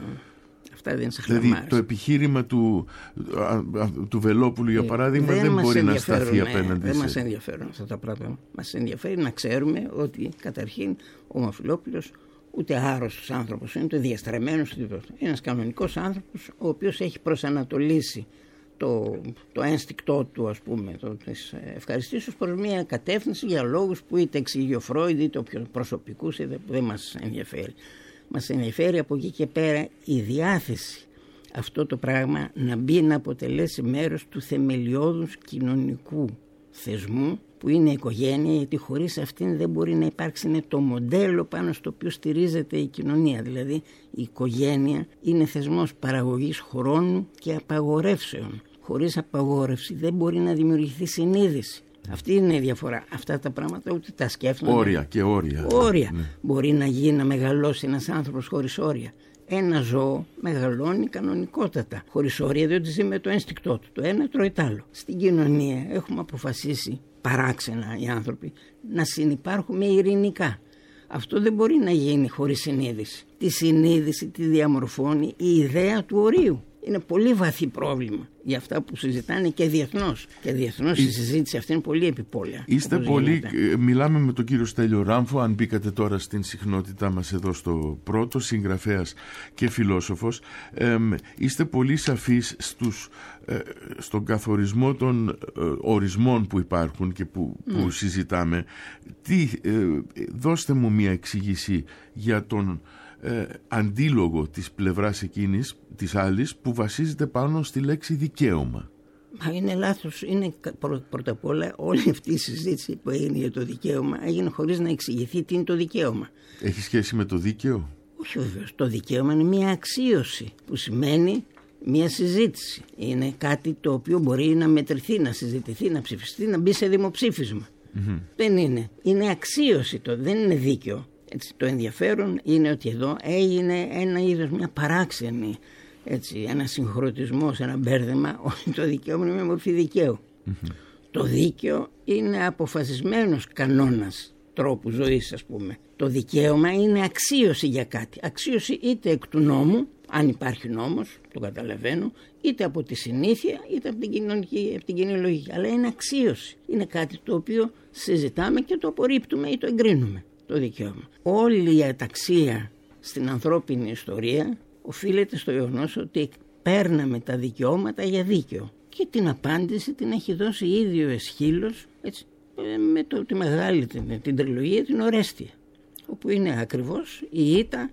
δηλαδή το επιχείρημα του Βελόπουλου για παράδειγμα δεν μπορεί να σταθεί απέναντι. Δεν μας ενδιαφέρουν αυτά τα πράγματα. Μας ενδιαφέρει να ξέρουμε ότι καταρχήν ο ομοφυλόφιλος ούτε άρρωστος άνθρωπος είναι, ούτε διαστραμμένος, είναι ένας κανονικός άνθρωπος ο οποίος έχει προσανατολίσει το ένστικτό του, ας πούμε, της ευχαριστήσεως προς μια κατεύθυνση για λόγους που είτε εξηγεί ο Φρόιντ είτε ο προσωπικούς, είτε που δεν μας ενδιαφέρει. Μας ενδιαφέρει από εκεί και πέρα η διάθεση αυτό το πράγμα να μπει να αποτελέσει μέρος του θεμελιώδους κοινωνικού θεσμού που είναι η οικογένεια, γιατί χωρίς αυτήν δεν μπορεί να υπάρξει, είναι το μοντέλο πάνω στο οποίο στηρίζεται η κοινωνία. Δηλαδή η οικογένεια είναι θεσμός παραγωγής χρόνου και απαγορεύσεων. Χωρίς απαγόρευση δεν μπορεί να δημιουργηθεί συνείδηση. Αυτή είναι η διαφορά. Αυτά τα πράγματα ούτε τα σκέφτονται. Όρια και όρια. Όρια. Ναι. Μπορεί να μεγαλώσει ένας άνθρωπος χωρίς όρια. Ένα ζώο μεγαλώνει κανονικότατα. Χωρίς όρια, διότι ζει με το ένστικτό του. Το ένα τρώει το άλλο. Στην κοινωνία έχουμε αποφασίσει παράξενα οι άνθρωποι να συνυπάρχουμε ειρηνικά. Αυτό δεν μπορεί να γίνει χωρίς συνείδηση. Τη συνείδηση τη διαμορφώνει η ιδέα του ορίου. Είναι πολύ βαθύ πρόβλημα για αυτά που συζητάνε και διεθνώς. Και διεθνώς η συζήτηση αυτή είναι πολύ επιπόλαια. Είστε πολύ. Μιλάμε με τον κύριο Στέλιο Ράμφο, αν μπήκατε τώρα στην συχνότητά μας εδώ στο πρώτο, συγγραφέας και φιλόσοφος. Είστε πολύ σαφείς στον καθορισμό των ορισμών που υπάρχουν και που συζητάμε. Δώστε μου μια εξήγηση για τον αντίλογο της πλευράς εκείνης, της άλλης, που βασίζεται πάνω στη λέξη δικαίωμα. Μα είναι λάθος. Είναι πρώτα απ' όλα όλη αυτή η συζήτηση που έγινε για το δικαίωμα έγινε χωρίς να εξηγηθεί τι είναι το δικαίωμα. Έχει σχέση με το δίκαιο? Όχι βέβαιως. Το δικαίωμα είναι μια αξίωση που σημαίνει μια συζήτηση. Είναι κάτι το οποίο μπορεί να μετρηθεί, να συζητηθεί, να ψηφιστεί, να μπει σε δημοψήφισμα. Δεν είναι. Είναι αξίωση δεν είναι δίκαιο. Έτσι, το ενδιαφέρον είναι ότι εδώ έγινε ένα είδος, μια παράξενη, ένα συγχρονισμός, ένα μπέρδεμα, ότι το δικαίωμα είναι μια μορφή δικαίου. Το δίκαιο είναι αποφασισμένος κανόνας τρόπου ζωής, ας πούμε. Το δικαίωμα είναι αξίωση για κάτι. Αξίωση είτε εκ του νόμου, αν υπάρχει νόμος, το καταλαβαίνω, είτε από τη συνήθεια, είτε από την κοινή λογική. Αλλά είναι αξίωση. Είναι κάτι το οποίο συζητάμε και το απορρίπτουμε ή το εγκρίνουμε, το δικαίωμα. Όλη η αταξία στην ανθρώπινη ιστορία οφείλεται στο γεγονός ότι παίρναμε τα δικαιώματα για δίκαιο. Και την απάντηση την έχει δώσει ίδιο ο Αισχύλος, έτσι, με τη μεγάλη την τριλογία, την Ορέστια, όπου είναι ακριβώς η ήττα,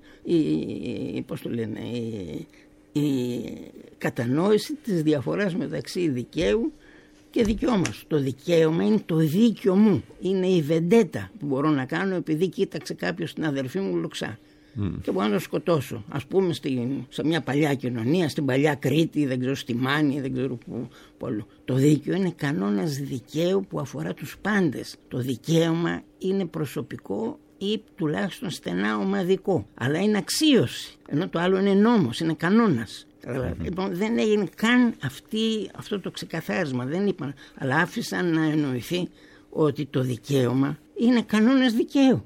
η κατανόηση της διαφοράς μεταξύ δικαίου και δικαιώματος. Το δικαίωμα είναι το δίκαιο μου, είναι η βεντέτα που μπορώ να κάνω επειδή κοίταξε κάποιος την αδερφή μου λοξά. Και μπορώ να το σκοτώσω. Ας πούμε σε μια παλιά κοινωνία, στην παλιά Κρήτη, δεν ξέρω, στη Μάνη, δεν ξέρω πού αλλού. Το δίκαιο είναι κανόνας δικαίου που αφορά τους πάντες. Το δικαίωμα είναι προσωπικό ή τουλάχιστον στενά ομαδικό. Αλλά είναι αξίωση. Ενώ το άλλο είναι νόμος, είναι κανόνας. Λοιπόν, δεν έγινε καν αυτό το ξεκαθάρισμα. Δεν είπαν, αλλά άφησαν να εννοηθεί ότι το δικαίωμα είναι κανόνας δικαίου.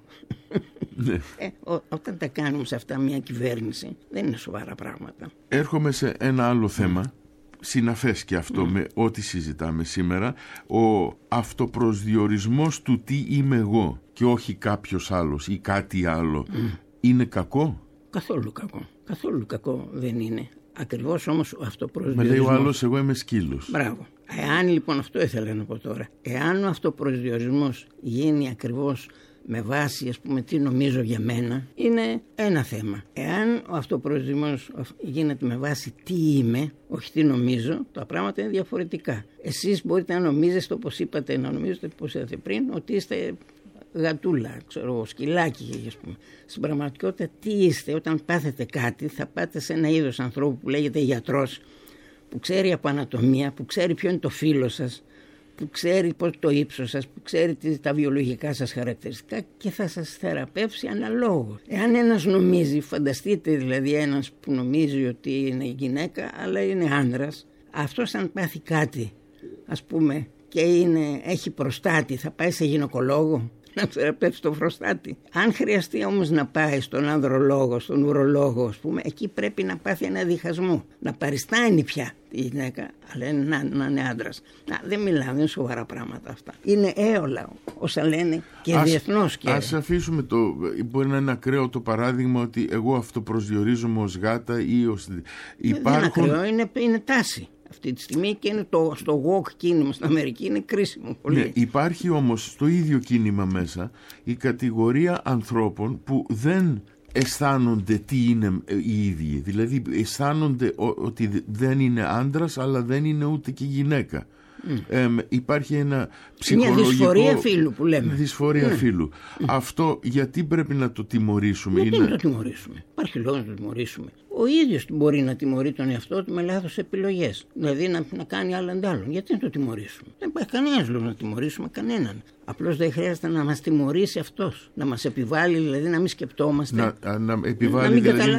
Ναι. Όταν τα κάνουμε σε αυτά μια κυβέρνηση, δεν είναι σοβαρά πράγματα. Έρχομαι σε ένα άλλο θέμα, συναφές και αυτό με ό,τι συζητάμε σήμερα, ο αυτοπροσδιορισμός του τι είμαι εγώ και όχι κάποιος άλλος ή κάτι άλλο. Είναι κακό? Καθόλου κακό. Καθόλου κακό δεν είναι. Ακριβώς όμως ο αυτοπροσδιορισμός. Με λέει ο άλλος, εγώ είμαι σκύλος. Μπράβο. Εάν λοιπόν, αυτό ήθελα να πω τώρα, εάν ο αυτοπροσδιορισμός γίνει ακριβώς με βάση, ας πούμε, τι νομίζω για μένα, είναι ένα θέμα. Εάν ο αυτοπροσδιορισμός γίνεται με βάση τι είμαι, όχι τι νομίζω, τα πράγματα είναι διαφορετικά. Εσείς μπορείτε να νομίζετε, όπως είπατε, πριν, ότι είστε γατούλα, ξέρω, σκυλάκι, ας πούμε. Στην πραγματικότητα τι είστε? Όταν πάθετε κάτι, θα πάτε σε ένα είδος ανθρώπου που λέγεται γιατρός, που ξέρει από ανατομία, που ξέρει ποιο είναι το φύλο σας, που ξέρει πώς το ύψος σας, που ξέρει τα βιολογικά σας χαρακτηριστικά και θα σας θεραπεύσει αναλόγως. Εάν ένας νομίζει, φανταστείτε δηλαδή ένας που νομίζει ότι είναι γυναίκα αλλά είναι άνδρας, αυτός αν πάθει κάτι, ας πούμε, και έχει προστάτη, θα πάει σε γυναικολόγο να θεραπεύσει το προστάτη? Αν χρειαστεί όμως να πάει στον ανδρολόγο, στον ουρολόγο, ας πούμε, εκεί πρέπει να πάθει ένα διχασμό, να παριστάνει πια τη γυναίκα, αλλά να είναι άντρας. Δεν μιλάμε, δεν είναι σοβαρά πράγματα αυτά. Είναι έολα, όσα λένε και διεθνώς. Ας αφήσουμε μπορεί να είναι ακραίο το παράδειγμα ότι εγώ αυτοπροσδιορίζομαι ως γάτα ή ως... Δεν είναι ακραίο, είναι τάση. Αυτή τη στιγμή και είναι στο woke κίνημα στην Αμερική, είναι κρίσιμο πολύ. Ναι, υπάρχει όμως στο ίδιο κίνημα μέσα η κατηγορία ανθρώπων που δεν αισθάνονται τι είναι οι ίδιοι. Δηλαδή αισθάνονται ότι δεν είναι άντρας αλλά δεν είναι ούτε και γυναίκα. Υπάρχει ένα ψυχολογικό... Μια δυσφορία φύλου που λέμε. Δυσφορία φύλου. Αυτό γιατί πρέπει να το τιμωρήσουμε? Γιατί να το τιμωρήσουμε? Υπάρχει λόγος να το τιμωρήσουμε. Ο ίδιος μπορεί να τιμωρεί τον εαυτό του με λάθος επιλογές. Δηλαδή να κάνει άλλα αντάλλον. Γιατί να το τιμωρήσουμε? Δεν υπάρχει κανένας λόγος να τιμωρήσουμε κανέναν. Απλώς δεν χρειάζεται να μας τιμωρήσει αυτός. Να μας επιβάλλει, δηλαδή να μην σκεπτόμαστε. Να επιβάλλει,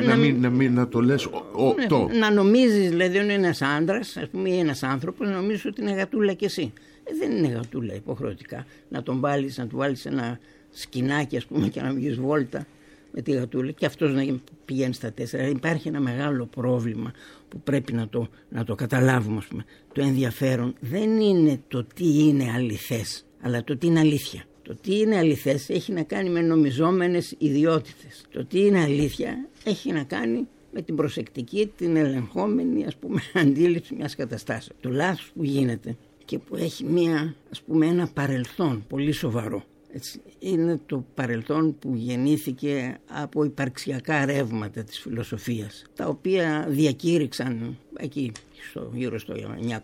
να το λες να νομίζεις, δηλαδή ότι είναι ένας άντρας, ας πούμε, ή ένας άνθρωπος, να νομίζεις ότι είναι γατούλα κι εσύ. Δεν είναι γατούλα υποχρεωτικά. Να του βάλεις ένα σκηνάκι, ας πούμε, και να βγεις βόλτα με τη γατούλα και αυτός να πηγαίνει στα 4. Υπάρχει ένα μεγάλο πρόβλημα που πρέπει να το καταλάβουμε, ας πούμε. Το ενδιαφέρον δεν είναι το τι είναι αληθές, αλλά το τι είναι αλήθεια. Το τι είναι αληθές έχει να κάνει με νομιζόμενες ιδιότητες. Το τι είναι αλήθεια έχει να κάνει με την προσεκτική, την ελεγχόμενη, ας πούμε, αντίληψη μιας καταστάσεως. Το λάθος που γίνεται και που έχει ένα παρελθόν πολύ σοβαρό, έτσι, είναι το παρελθόν που γεννήθηκε από υπαρξιακά ρεύματα της φιλοσοφίας, τα οποία διακήρυξαν εκεί γύρω στο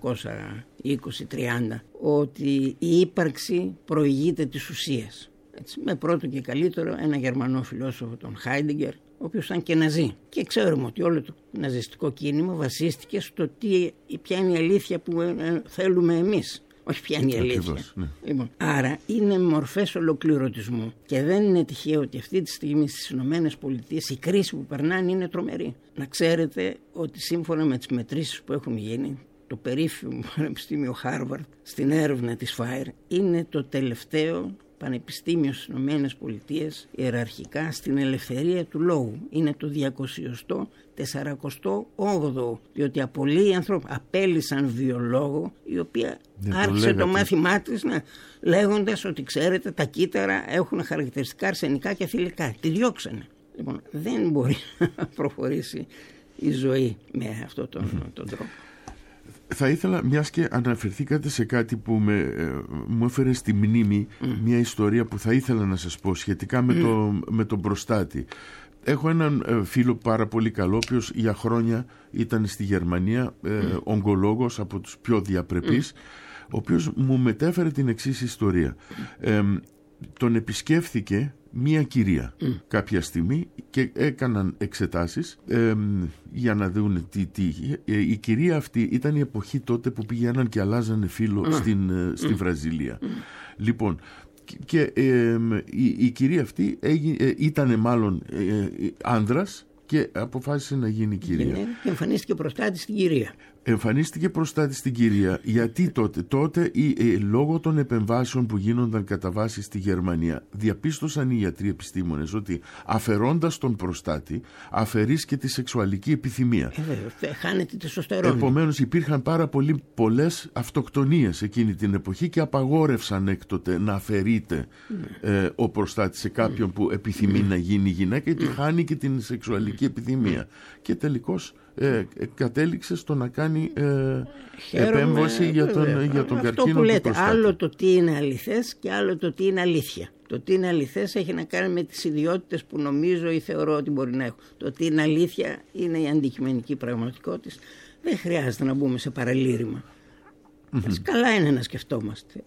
1920-30 ότι η ύπαρξη προηγείται της ουσίας. Έτσι, με πρώτο και καλύτερο ένα Γερμανό φιλόσοφο, τον Χάιντιγκερ, ο οποίος ήταν και ναζί. Και ξέρουμε ότι όλο το ναζιστικό κίνημα βασίστηκε στο ποια είναι η αλήθεια που θέλουμε εμείς. Όχι ποια είναι η αλήθεια. Ναι. Λοιπόν, άρα είναι μορφές ολοκληρωτισμού και δεν είναι τυχαίο ότι αυτή τη στιγμή στις Ηνωμένες Πολιτείες η κρίση που περνάνε είναι τρομερή. Να ξέρετε ότι σύμφωνα με τις μετρήσεις που έχουν γίνει, το περίφημο Πανεπιστήμιο Χάρβαρντ στην έρευνα της FIRE είναι το τελευταίο πανεπιστήμιο στις Ηνωμένες Πολιτείες ιεραρχικά στην ελευθερία του λόγου. Είναι το 248ο, διότι πολλοί άνθρωποι απέλυσαν βιολόγο, η οποία άρχισε το μάθημά της λέγοντας ότι ξέρετε τα κύτταρα έχουν χαρακτηριστικά αρσενικά και θηλυκά. Τη διώξανε. Λοιπόν, δεν μπορεί να προχωρήσει η ζωή με αυτόν τον τρόπο. Θα ήθελα, μιας και αναφερθήκατε σε κάτι που μου έφερε στη μνήμη, μια ιστορία που θα ήθελα να σας πω σχετικά με τον προστάτη. Έχω έναν φίλο πάρα πολύ καλό, ο οποίος για χρόνια ήταν στη Γερμανία, ογκολόγος από τους πιο διαπρεπείς, ο οποίος μου μετέφερε την εξής ιστορία. Τον επισκέφθηκε μία κυρία κάποια στιγμή και έκαναν εξετάσεις για να δουν τι είχε. Η κυρία αυτή ήταν η εποχή τότε που πηγαίναν και αλλάζανε φύλο στη Βραζιλία. Λοιπόν, και η κυρία αυτή ήταν μάλλον άνδρας και αποφάσισε να γίνει κυρία. Και εμφανίστηκε προστάτη στην κυρία. Εμφανίστηκε προστάτη στην κυρία. Γιατί τότε λόγω των επεμβάσεων που γίνονταν κατά βάση στη Γερμανία, διαπίστωσαν οι ιατροί επιστήμονες ότι αφαιρώντας τον προστάτη αφαιρείς και τη σεξουαλική επιθυμία. Χάνεται τη τεστοστερόνη. Επομένως υπήρχαν πολλές αυτοκτονίες εκείνη την εποχή και απαγόρευσαν έκτοτε να αφαιρείται ο προστάτης σε κάποιον που επιθυμεί να γίνει γυναίκα, γιατί χάνει και την σεξουαλική επιθυμία. Και τελικώς κατέληξε στο να κάνει επέμβαση για τον καρκίνο του προστάτη. Άλλο το τι είναι αληθές και άλλο το τι είναι αλήθεια. Το τι είναι αληθές έχει να κάνει με τις ιδιότητες που νομίζω ή θεωρώ ότι μπορεί να έχω. Το τι είναι αλήθεια είναι η αντικειμενική πραγματικότητα. Δεν χρειάζεται να μπούμε σε παραλήρημα. Καλά είναι να σκεφτόμαστε.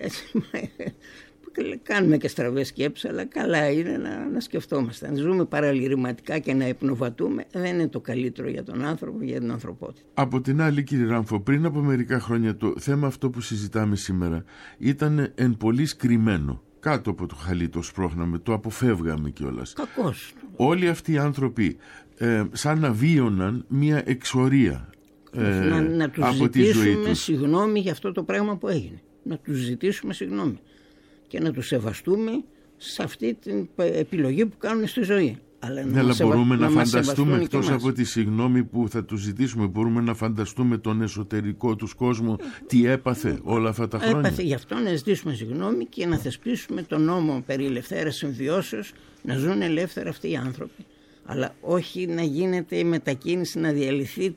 Κάνουμε και στραβές σκέψεις, αλλά καλά είναι να σκεφτόμαστε. Αν ζούμε παραλυρηματικά και να υπνοβατούμε, δεν είναι το καλύτερο για τον άνθρωπο, για την ανθρωπότητα. Από την άλλη, κύριε Ράμφο, πριν από μερικά χρόνια το θέμα αυτό που συζητάμε σήμερα ήταν εν πολλοίς κρυμμένο. Κάτω από το χαλί το σπρώχναμε, το αποφεύγαμε κιόλας. Κακώς. Όλοι αυτοί οι άνθρωποι σαν να βίωναν μια εξορία να τους από τη ζωή τους. ζητήσουμε συγγνώμη για αυτό το πράγμα που έγινε. Να τους ζητήσουμε συγγνώμη και να τους σεβαστούμε σε αυτή την επιλογή που κάνουν στη ζωή. Αλλά μπορούμε να φανταστούμε, εκτός από τη συγγνώμη που θα τους ζητήσουμε, μπορούμε να φανταστούμε τον εσωτερικό τους κόσμο, τι έπαθε όλα αυτά τα χρόνια. Έπαθε, γι' αυτό να ζητήσουμε συγγνώμη και να θεσπίσουμε τον νόμο περί ελευθέρας συμβιώσεως, να ζουν ελεύθερα αυτοί οι άνθρωποι. Αλλά όχι να γίνεται η μετακίνηση, να διαλυθεί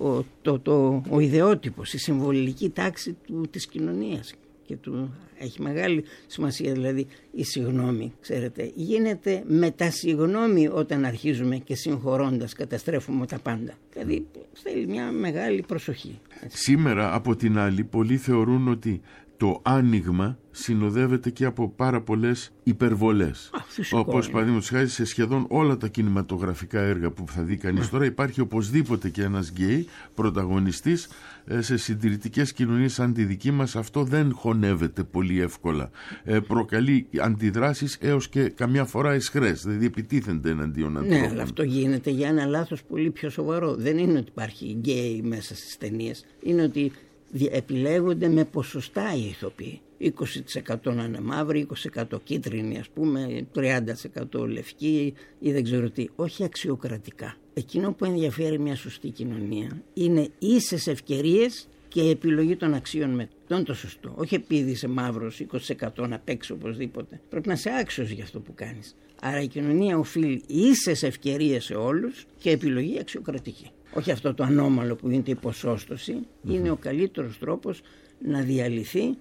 ο ιδεότυπος, η συμβολική τάξη της κοινωνίας. Και έχει μεγάλη σημασία δηλαδή η συγγνώμη, ξέρετε. Γίνεται μετασυγγνώμη όταν αρχίζουμε και συγχωρώντας καταστρέφουμε τα πάντα. Δηλαδή θέλει μια μεγάλη προσοχή. Σήμερα από την άλλη πολλοί θεωρούν ότι το άνοιγμα συνοδεύεται και από πάρα πολλές υπερβολές. Όπως παραδείγματος χάρη σε σχεδόν όλα τα κινηματογραφικά έργα που θα δει κανείς τώρα υπάρχει οπωσδήποτε και ένας γκέι πρωταγωνιστής. Σε συντηρητικές κοινωνίες σαν τη δική μας αυτό δεν χωνεύεται πολύ εύκολα. Προκαλεί αντιδράσεις έως και καμιά φορά αισχρές, δηλαδή επιτίθενται εναντίον ανθρώπων. Ναι, αλλά αυτό γίνεται για ένα λάθος πολύ πιο σοβαρό. Δεν είναι ότι υπάρχει γκέι μέσα στις ταινίες, είναι ότι επιλέγονται με ποσοστά οι ηθοποιοί. 20% να είναι μαύροι, 20% κίτρινοι ας πούμε, 30% λευκοί ή δεν ξέρω τι. Όχι αξιοκρατικά. Εκείνο που ενδιαφέρει μια σωστή κοινωνία είναι ίσες ευκαιρίες και η επιλογή των αξίων με. Αυτό είναι το σωστό. Όχι επειδή είσαι μαύρος 20% να παίξει οπωσδήποτε. Πρέπει να είσαι άξιος για αυτό που κάνεις. Άρα η κοινωνία οφείλει ίσες ευκαιρίες σε όλους και επιλογή αξιοκρατική. Όχι αυτό το ανώμαλο που γίνεται η ποσόστοση. Είναι ο καλύτερος τρόπος να διαλυθεί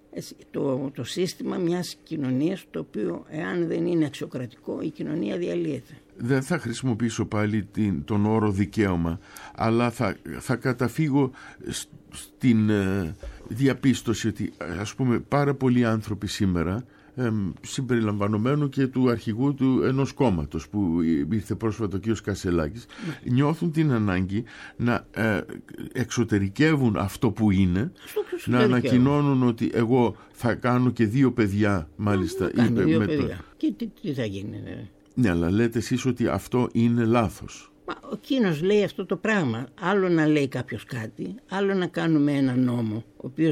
το σύστημα μιας κοινωνίας, το οποίο εάν δεν είναι αξιοκρατικό η κοινωνία διαλύεται. Δεν θα χρησιμοποιήσω πάλι τον όρο δικαίωμα, αλλά θα καταφύγω στην διαπίστωση ότι ας πούμε πάρα πολλοί άνθρωποι σήμερα, συμπεριλαμβανομένου και του αρχηγού του ενός κόμματος που ήρθε πρόσφατα ο κ. Κασελάκης, νιώθουν την ανάγκη να εξωτερικεύουν αυτό που είναι, να ανακοινώνουν ότι εγώ θα κάνω και 2 παιδιά μάλιστα. Και τι θα γίνει? Ναι, αλλά λέτε εσείς ότι αυτό είναι λάθος. Ο εκείνος λέει αυτό το πράγμα. Άλλο να λέει κάποιος κάτι, άλλο να κάνουμε ένα νόμο ο οποίος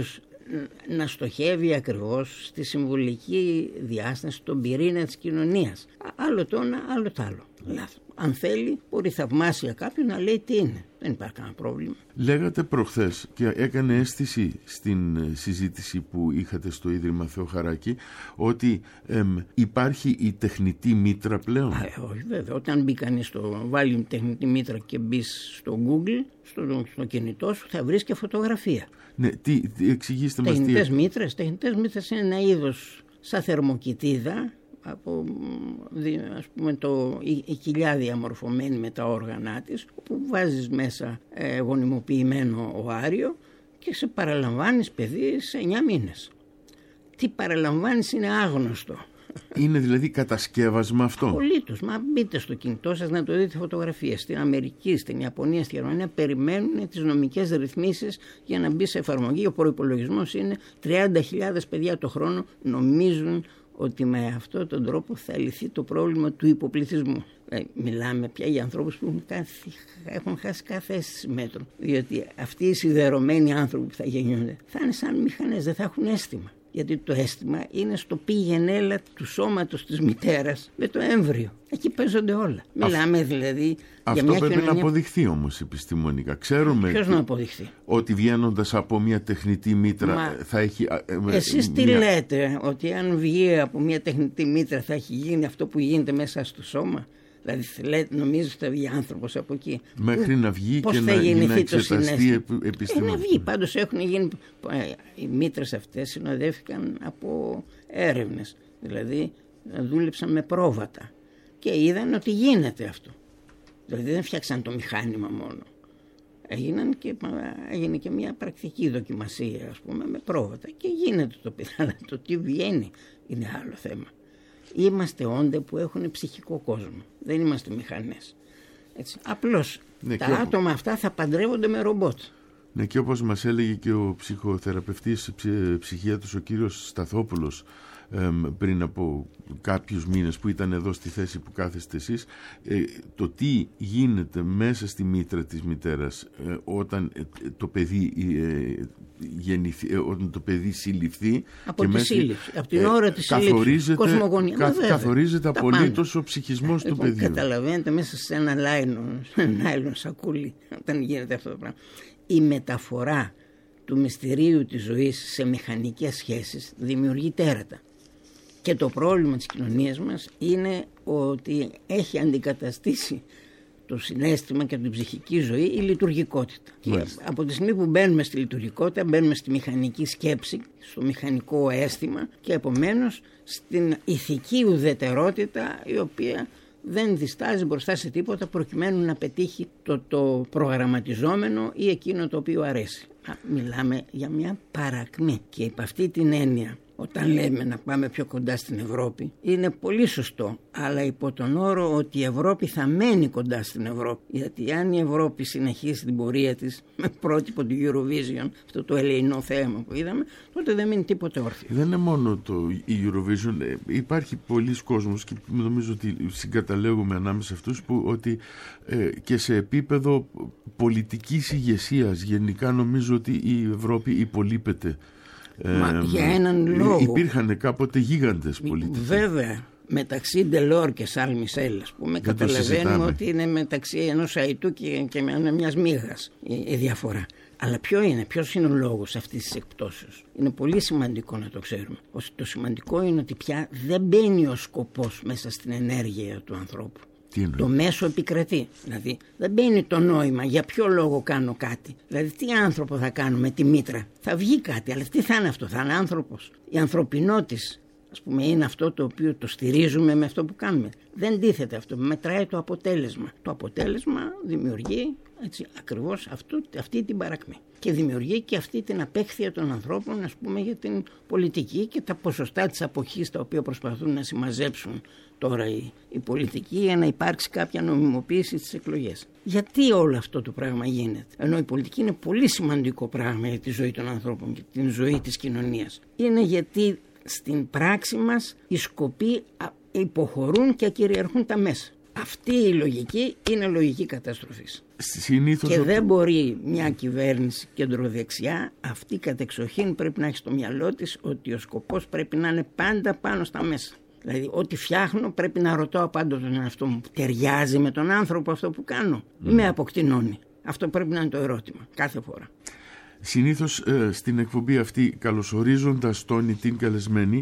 να στοχεύει ακριβώς στη συμβολική διάσταση, τον πυρήνα της κοινωνίας. Άλλο το ένα, άλλο το άλλο. Λάθος. Αν θέλει, μπορεί θαυμάσια κάποιον να λέει τι είναι. Δεν υπάρχει κανένα πρόβλημα. Λέγατε προχθές και έκανε αίσθηση στην συζήτηση που είχατε στο Ίδρυμα Θεοχαράκη ότι υπάρχει η τεχνητή μήτρα πλέον. Όχι, βέβαια. Όταν μπει κανείς βάλει τεχνητή μήτρα και μπει στο Google, στο κινητό σου, θα βρεις και φωτογραφία. Ναι, εξηγήστε μας τεχνητές μήτρες είναι ένα είδος σαν θερμοκοιτίδα, από ας πούμε η κοιλιά διαμορφωμένη με τα όργανα της, όπου βάζεις μέσα γονιμοποιημένο οάριο και σε παραλαμβάνεις παιδί σε 9 μήνες. Τι παραλαμβάνεις είναι άγνωστο. Είναι δηλαδή κατασκεύασμα αυτό? Απολύτως. Μα μπείτε στο κινητό σας να το δείτε φωτογραφίες. Στην Αμερική, στην Ιαπωνία, στη Γερμανία περιμένουν τις νομικές ρυθμίσεις για να μπει σε εφαρμογή. Ο προϋπολογισμός είναι 30.000 παιδιά το χρόνο νομίζουν ότι με αυτόν τον τρόπο θα λυθεί το πρόβλημα του υποπληθυσμού. Μιλάμε πια για ανθρώπους που έχουν χάσει κάθε αίσθηση μέτρου. Διότι αυτοί οι σιδερωμένοι άνθρωποι που θα γεννιούνται θα είναι σαν μηχανές, δεν θα έχουν αίσθημα. Γιατί το αίσθημα είναι στο πήγαινέλα του σώματος της μητέρας με το έμβριο. Εκεί παίζονται όλα. Μιλάμε δηλαδή αυτό για μια πρέπει κοινωνία... να αποδειχθεί όμως επιστημονικά. Ξέρουμε ποιος να αποδειχθεί? Ότι βγαίνοντας από μια τεχνητή μήτρα θα έχει... Εσείς τι λέτε, ότι αν βγει από μια τεχνητή μήτρα θα έχει γίνει αυτό που γίνεται μέσα στο σώμα? Δηλαδή νομίζεις ότι θα βγει άνθρωπος από εκεί? Μέχρι να βγει πώς και να εξεταστεί επιστημονικά. Να βγει. Πάντως έχουν γίνει... Οι μήτρες αυτές συνοδεύτηκαν από έρευνες. Δηλαδή δούλεψαν με πρόβατα και είδαν ότι γίνεται αυτό. Δηλαδή δεν φτιάξαν το μηχάνημα μόνο. Έγινε και μια πρακτική δοκιμασία, ας πούμε, με πρόβατα και γίνεται το παιδί. Το τι βγαίνει είναι άλλο θέμα. Είμαστε όντα που έχουν ψυχικό κόσμο. Δεν είμαστε μηχανές. Έτσι. Απλώς τα άτομα αυτά θα παντρεύονται με ρομπότ. Ναι, και όπως μας έλεγε και ο ψυχοθεραπευτής ψυχίατρος ο κύριος Σταθόπουλος πριν από κάποιους μήνες που ήταν εδώ στη θέση που κάθεστε εσείς, το τι γίνεται μέσα στη μήτρα της μητέρας όταν το παιδί όταν το παιδί συλληφθεί από τη σύλληψη, από την ώρα της σύλληψης, καθορίζεται απολύτως ο ψυχισμός του παιδιού. Καταλαβαίνετε, μέσα σε ένα νάιλον σακούλι όταν γίνεται αυτό το πράγμα, η μεταφορά του μυστηρίου της ζωής σε μηχανικές σχέσεις δημιουργεί τέρατα. Και το πρόβλημα της κοινωνίας μας είναι ότι έχει αντικαταστήσει το συναίσθημα και την ψυχική ζωή η λειτουργικότητα. Και από τη στιγμή που μπαίνουμε στη λειτουργικότητα, μπαίνουμε στη μηχανική σκέψη, στο μηχανικό αίσθημα και επομένως στην ηθική ουδετερότητα, η οποία δεν διστάζει μπροστά σε τίποτα προκειμένου να πετύχει το προγραμματιζόμενο ή εκείνο το οποίο αρέσει. Μιλάμε για μια παρακμή και υπ' αυτή την έννοια, όταν λέμε να πάμε πιο κοντά στην Ευρώπη, είναι πολύ σωστό, αλλά υπό τον όρο ότι η Ευρώπη θα μένει κοντά στην Ευρώπη. Γιατί αν η Ευρώπη συνεχίσει την πορεία της με πρότυπο του Eurovision, αυτό το ελεεινό θέμα που είδαμε, τότε δεν μείνει τίποτε όρθιο. Δεν είναι μόνο η Eurovision, υπάρχει πολλοί κόσμος και νομίζω ότι συγκαταλέγουμε ανάμεσα αυτούς που ότι και σε επίπεδο πολιτικής ηγεσίας γενικά νομίζω ότι η Ευρώπη υπολείπεται. Για έναν λόγο. Υπήρχαν κάποτε γίγαντες πολιτικοί. Βέβαια, μεταξύ Ντελόρ και Σαρλ Μισελ, ας πούμε, καταλαβαίνουμε ότι είναι μεταξύ ενός αϊτού και μιας μύγας η διαφορά. Αλλά ποιος είναι ο λόγος αυτής της εκπτώσεως? Είναι πολύ σημαντικό να το ξέρουμε. Το σημαντικό είναι ότι πια δεν μπαίνει ο σκοπός μέσα στην ενέργεια του ανθρώπου. Το μέσο επικρατεί. Δηλαδή δεν μπαίνει το νόημα για ποιο λόγο κάνω κάτι. Δηλαδή τι άνθρωπο θα κάνω με τη μήτρα? Θα βγει κάτι, αλλά τι θα είναι αυτό? Θα είναι άνθρωπος? Η ανθρωπινότης, ας πούμε, είναι αυτό το οποίο το στηρίζουμε με αυτό που κάνουμε? Δεν τίθεται αυτό. Μετράει το αποτέλεσμα. Το αποτέλεσμα δημιουργεί ακριβώς αυτή την παρακμή. Και δημιουργεί και αυτή την απέχθεια των ανθρώπων, ας πούμε, για την πολιτική και τα ποσοστά της αποχής τα οποία προσπαθούν να συμμαζέψουν τώρα οι πολιτικοί για να υπάρξει κάποια νομιμοποίηση στις εκλογές. Γιατί όλο αυτό το πράγμα γίνεται? Ενώ η πολιτική είναι πολύ σημαντικό πράγμα για τη ζωή των ανθρώπων και την ζωή της κοινωνίας. Είναι γιατί στην πράξη μας οι σκοποί υποχωρούν και ακυριαρχούν τα μέσα. Αυτή η λογική είναι λογική καταστροφής. Συνήθως και δεν μπορεί μια κυβέρνηση κεντροδεξιά, αυτή κατεξοχήν πρέπει να έχει στο μυαλό της ότι ο σκοπός πρέπει να είναι πάντα πάνω στα μέσα. Δηλαδή, ό,τι φτιάχνω πρέπει να ρωτώ πάντοτε τον εαυτό μου, ταιριάζει με τον άνθρωπο αυτό που κάνω ή με αποκτηνώνει. Αυτό πρέπει να είναι το ερώτημα κάθε φορά. Συνήθως στην εκπομπή αυτή, καλωσορίζοντας την καλεσμένη,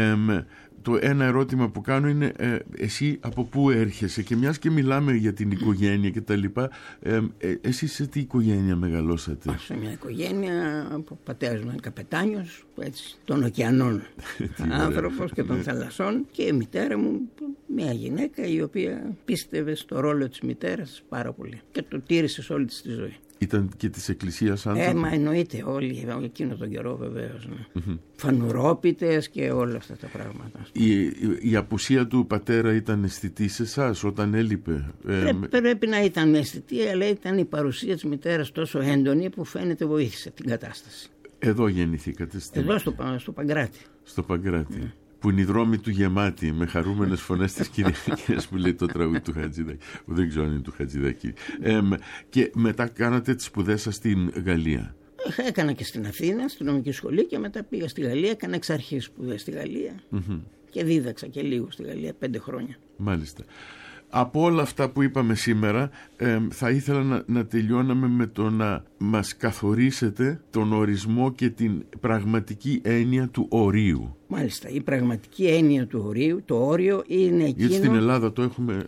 το ένα ερώτημα που κάνω είναι εσύ από πού έρχεσαι, και μιας και μιλάμε για την οικογένεια και τα λοιπά, εσείς σε τι οικογένεια μεγαλώσατε? Σε μια οικογένεια που ο πατέρας μου είναι καπετάνιος, έτσι, των ωκεανών άνθρωπος και των θαλασσών, και η μητέρα μου μια γυναίκα η οποία πίστευε στο ρόλο της μητέρας πάρα πολύ και το τήρησε σε όλη της τη ζωή. Ήταν και της εκκλησίας άνθρωποι? Μα εννοείται όλοι εκείνο τον καιρό βεβαίως. Ναι. Φανουρόπιτες και όλα αυτά τα πράγματα. Η απουσία του πατέρα ήταν αισθητή σε εσάς όταν έλειπε? Πρέπει να ήταν αισθητή, αλλά ήταν η παρουσία της μητέρας τόσο έντονη που φαίνεται βοήθησε την κατάσταση. Εδώ γεννηθήκατε? Εδώ στο Παγκράτη. Στο Παγκράτη. Που είναι οι δρόμοι του γεμάτοι με χαρούμενες φωνές της Κυριακής, που λέει το τραγούδι του Χατζηδάκη, που δεν ξέρω αν είναι του Χατζηδάκη. Και μετά κάνατε τις σπουδές σας στην Γαλλία? Έκανα και στην Αθήνα, στην νομική σχολή, και μετά πήγα στη Γαλλία, έκανα εξ αρχής σπουδές στη Γαλλία και δίδαξα και λίγο στη Γαλλία 5 χρόνια. Μάλιστα. Από όλα αυτά που είπαμε σήμερα, θα ήθελα να τελειώναμε με το να μας καθορίσετε τον ορισμό και την πραγματική έννοια του ορίου. Μάλιστα, η πραγματική έννοια του ορίου, το όριο είναι εκείνο... Γιατί στην Ελλάδα το έχουμε...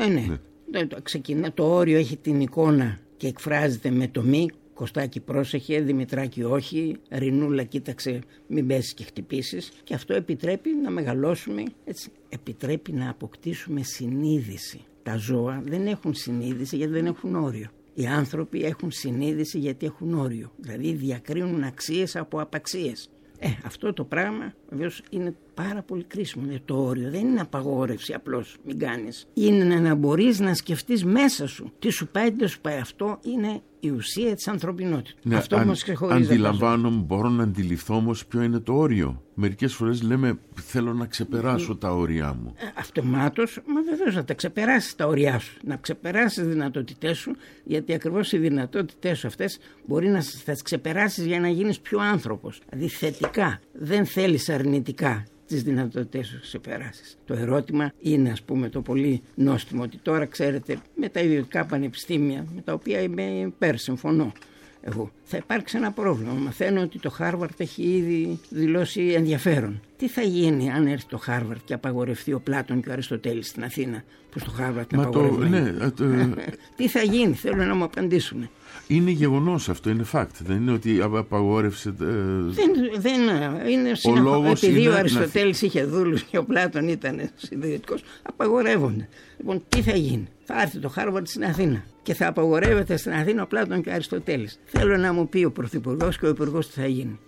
Ναι. Το όριο έχει την εικόνα και εκφράζεται με το μη. Κωστάκι πρόσεχε, Δημητράκη όχι, Ρινούλα κοίταξε μην πέσεις και χτυπήσεις. Και αυτό επιτρέπει να μεγαλώσουμε, έτσι, επιτρέπει να αποκτήσουμε συνείδηση. Τα ζώα δεν έχουν συνείδηση γιατί δεν έχουν όριο. Οι άνθρωποι έχουν συνείδηση γιατί έχουν όριο. Δηλαδή διακρίνουν αξίες από απαξίες. Αυτό το πράγμα βεβαίως είναι πάρα πολύ κρίσιμο. Το όριο δεν είναι απαγόρευση απλώς, μην κάνεις. Είναι να μπορείς να σκεφτείς μέσα σου τι σου πάει, δεν σου πάει. Αυτό είναι η ουσία της ανθρωπινότητας. Ναι, αυτό μας ξεχωρίζει. Αντιλαμβάνομαι, μπορώ να αντιληφθώ όμως ποιο είναι το όριο. Μερικές φορές λέμε θέλω να ξεπεράσω τα όρια μου. Αυτομάτως, βεβαίως να τα ξεπεράσεις τα όρια σου. Να ξεπεράσεις τις δυνατότητές σου, γιατί ακριβώς οι δυνατότητές σου αυτές μπορεί να τις ξεπεράσεις για να γίνεις πιο άνθρωπος. Δηλαδή θετικά, δεν θέλεις αρνητικά τις δυνατότητες σου ξεπεράσεις. Το ερώτημα είναι, ας πούμε, το πολύ νόστιμο, ότι τώρα ξέρετε με τα ιδιωτικά πανεπιστήμια, με τα οποία είμαι υπέρ, συμφωνώ εγώ, θα υπάρξει ένα πρόβλημα. Μαθαίνω ότι το Χάρβαρτ έχει ήδη δηλώσει ενδιαφέρον. Τι θα γίνει αν έρθει το Χάρβαρτ και απαγορευτεί ο Πλάτων και ο Αριστοτέλης στην Αθήνα, που στο Χάρβαρτ είναι απαγορευμένο? Τι θα γίνει, θέλω να μου απαντήσουν. Είναι γεγονός αυτό, είναι fact. Δεν είναι ότι απαγόρευσε. Δεν είναι επειδή ο Αριστοτέλης είχε δούλους και ο Πλάτων ήταν συντηρητικός, απαγορεύονται. Λοιπόν, τι θα γίνει? Θα έρθει το Χάρβαρτ στην Αθήνα και θα απαγορεύεται στην Αθήνα ο Πλάτων και ο Αριστοτέλης. Θέλω να μου πει ο Πρωθυπουργός και ο Υπουργός τι θα γίνει.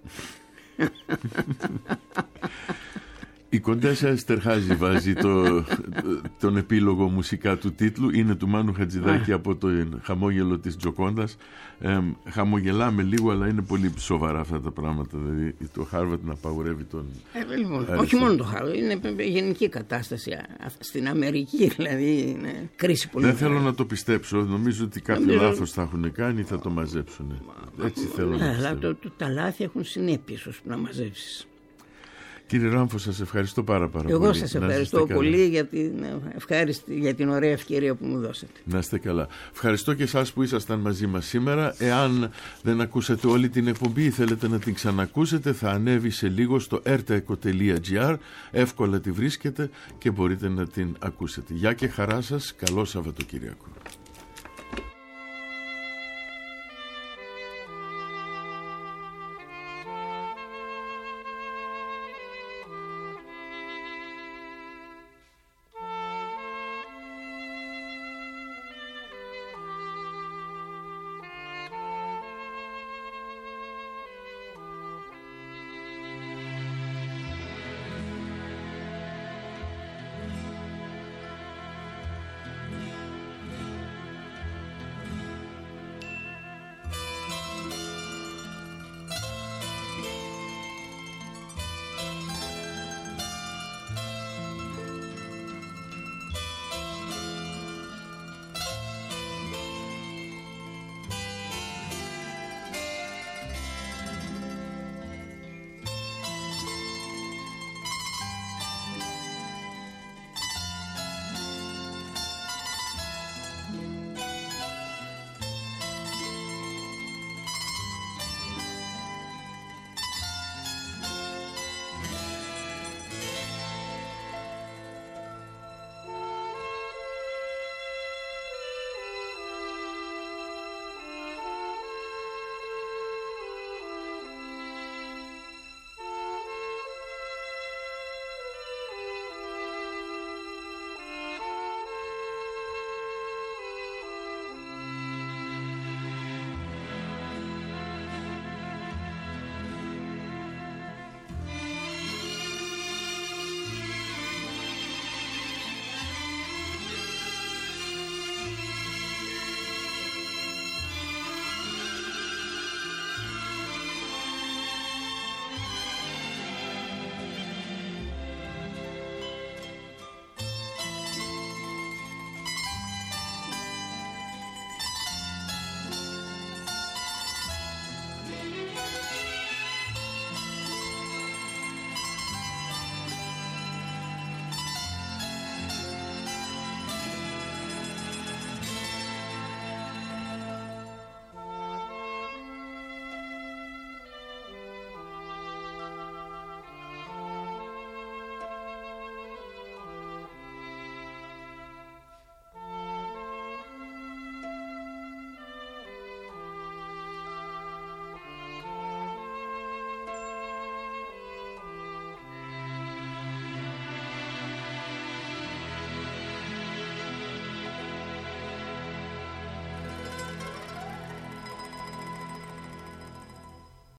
Η Κοντέσα Εστερχάζη βάζει τον επίλογο μουσικά του τίτλου. Είναι του Μάνου Χατζηδάκη από το χαμόγελο της Τζοκόντας. Χαμογελάμε λίγο, αλλά είναι πολύ σοβαρά αυτά τα πράγματα. Δηλαδή το Χάρβαρτ να απαγορεύει τον... όχι μόνο το Χάρβαρτ, είναι γενική κατάσταση. Στην Αμερική δηλαδή είναι κρίση πολύ. Δεν θέλω να το πιστέψω. Νομίζω ότι κάποιο λάθος θα έχουν κάνει, θα το μαζέψουν. Έτσι θέλω να αλλά τα λάθη έχουν συνέπειες ώστε να μαζέψεις. Κύριε Ράμφο, σας ευχαριστώ πάρα πολύ. Εγώ σας ευχαριστώ πολύ για την ωραία ευκαιρία που μου δώσατε. Να είστε καλά. Ευχαριστώ και εσάς που ήσασταν μαζί μας σήμερα. Εάν δεν ακούσατε όλη την εκπομπή ή θέλετε να την ξανακούσετε, θα ανέβει σε λίγο στο rtaeco.gr. Εύκολα τη βρίσκετε και μπορείτε να την ακούσετε. Γεια και χαρά σας. Καλό Σαββατοκύριακο.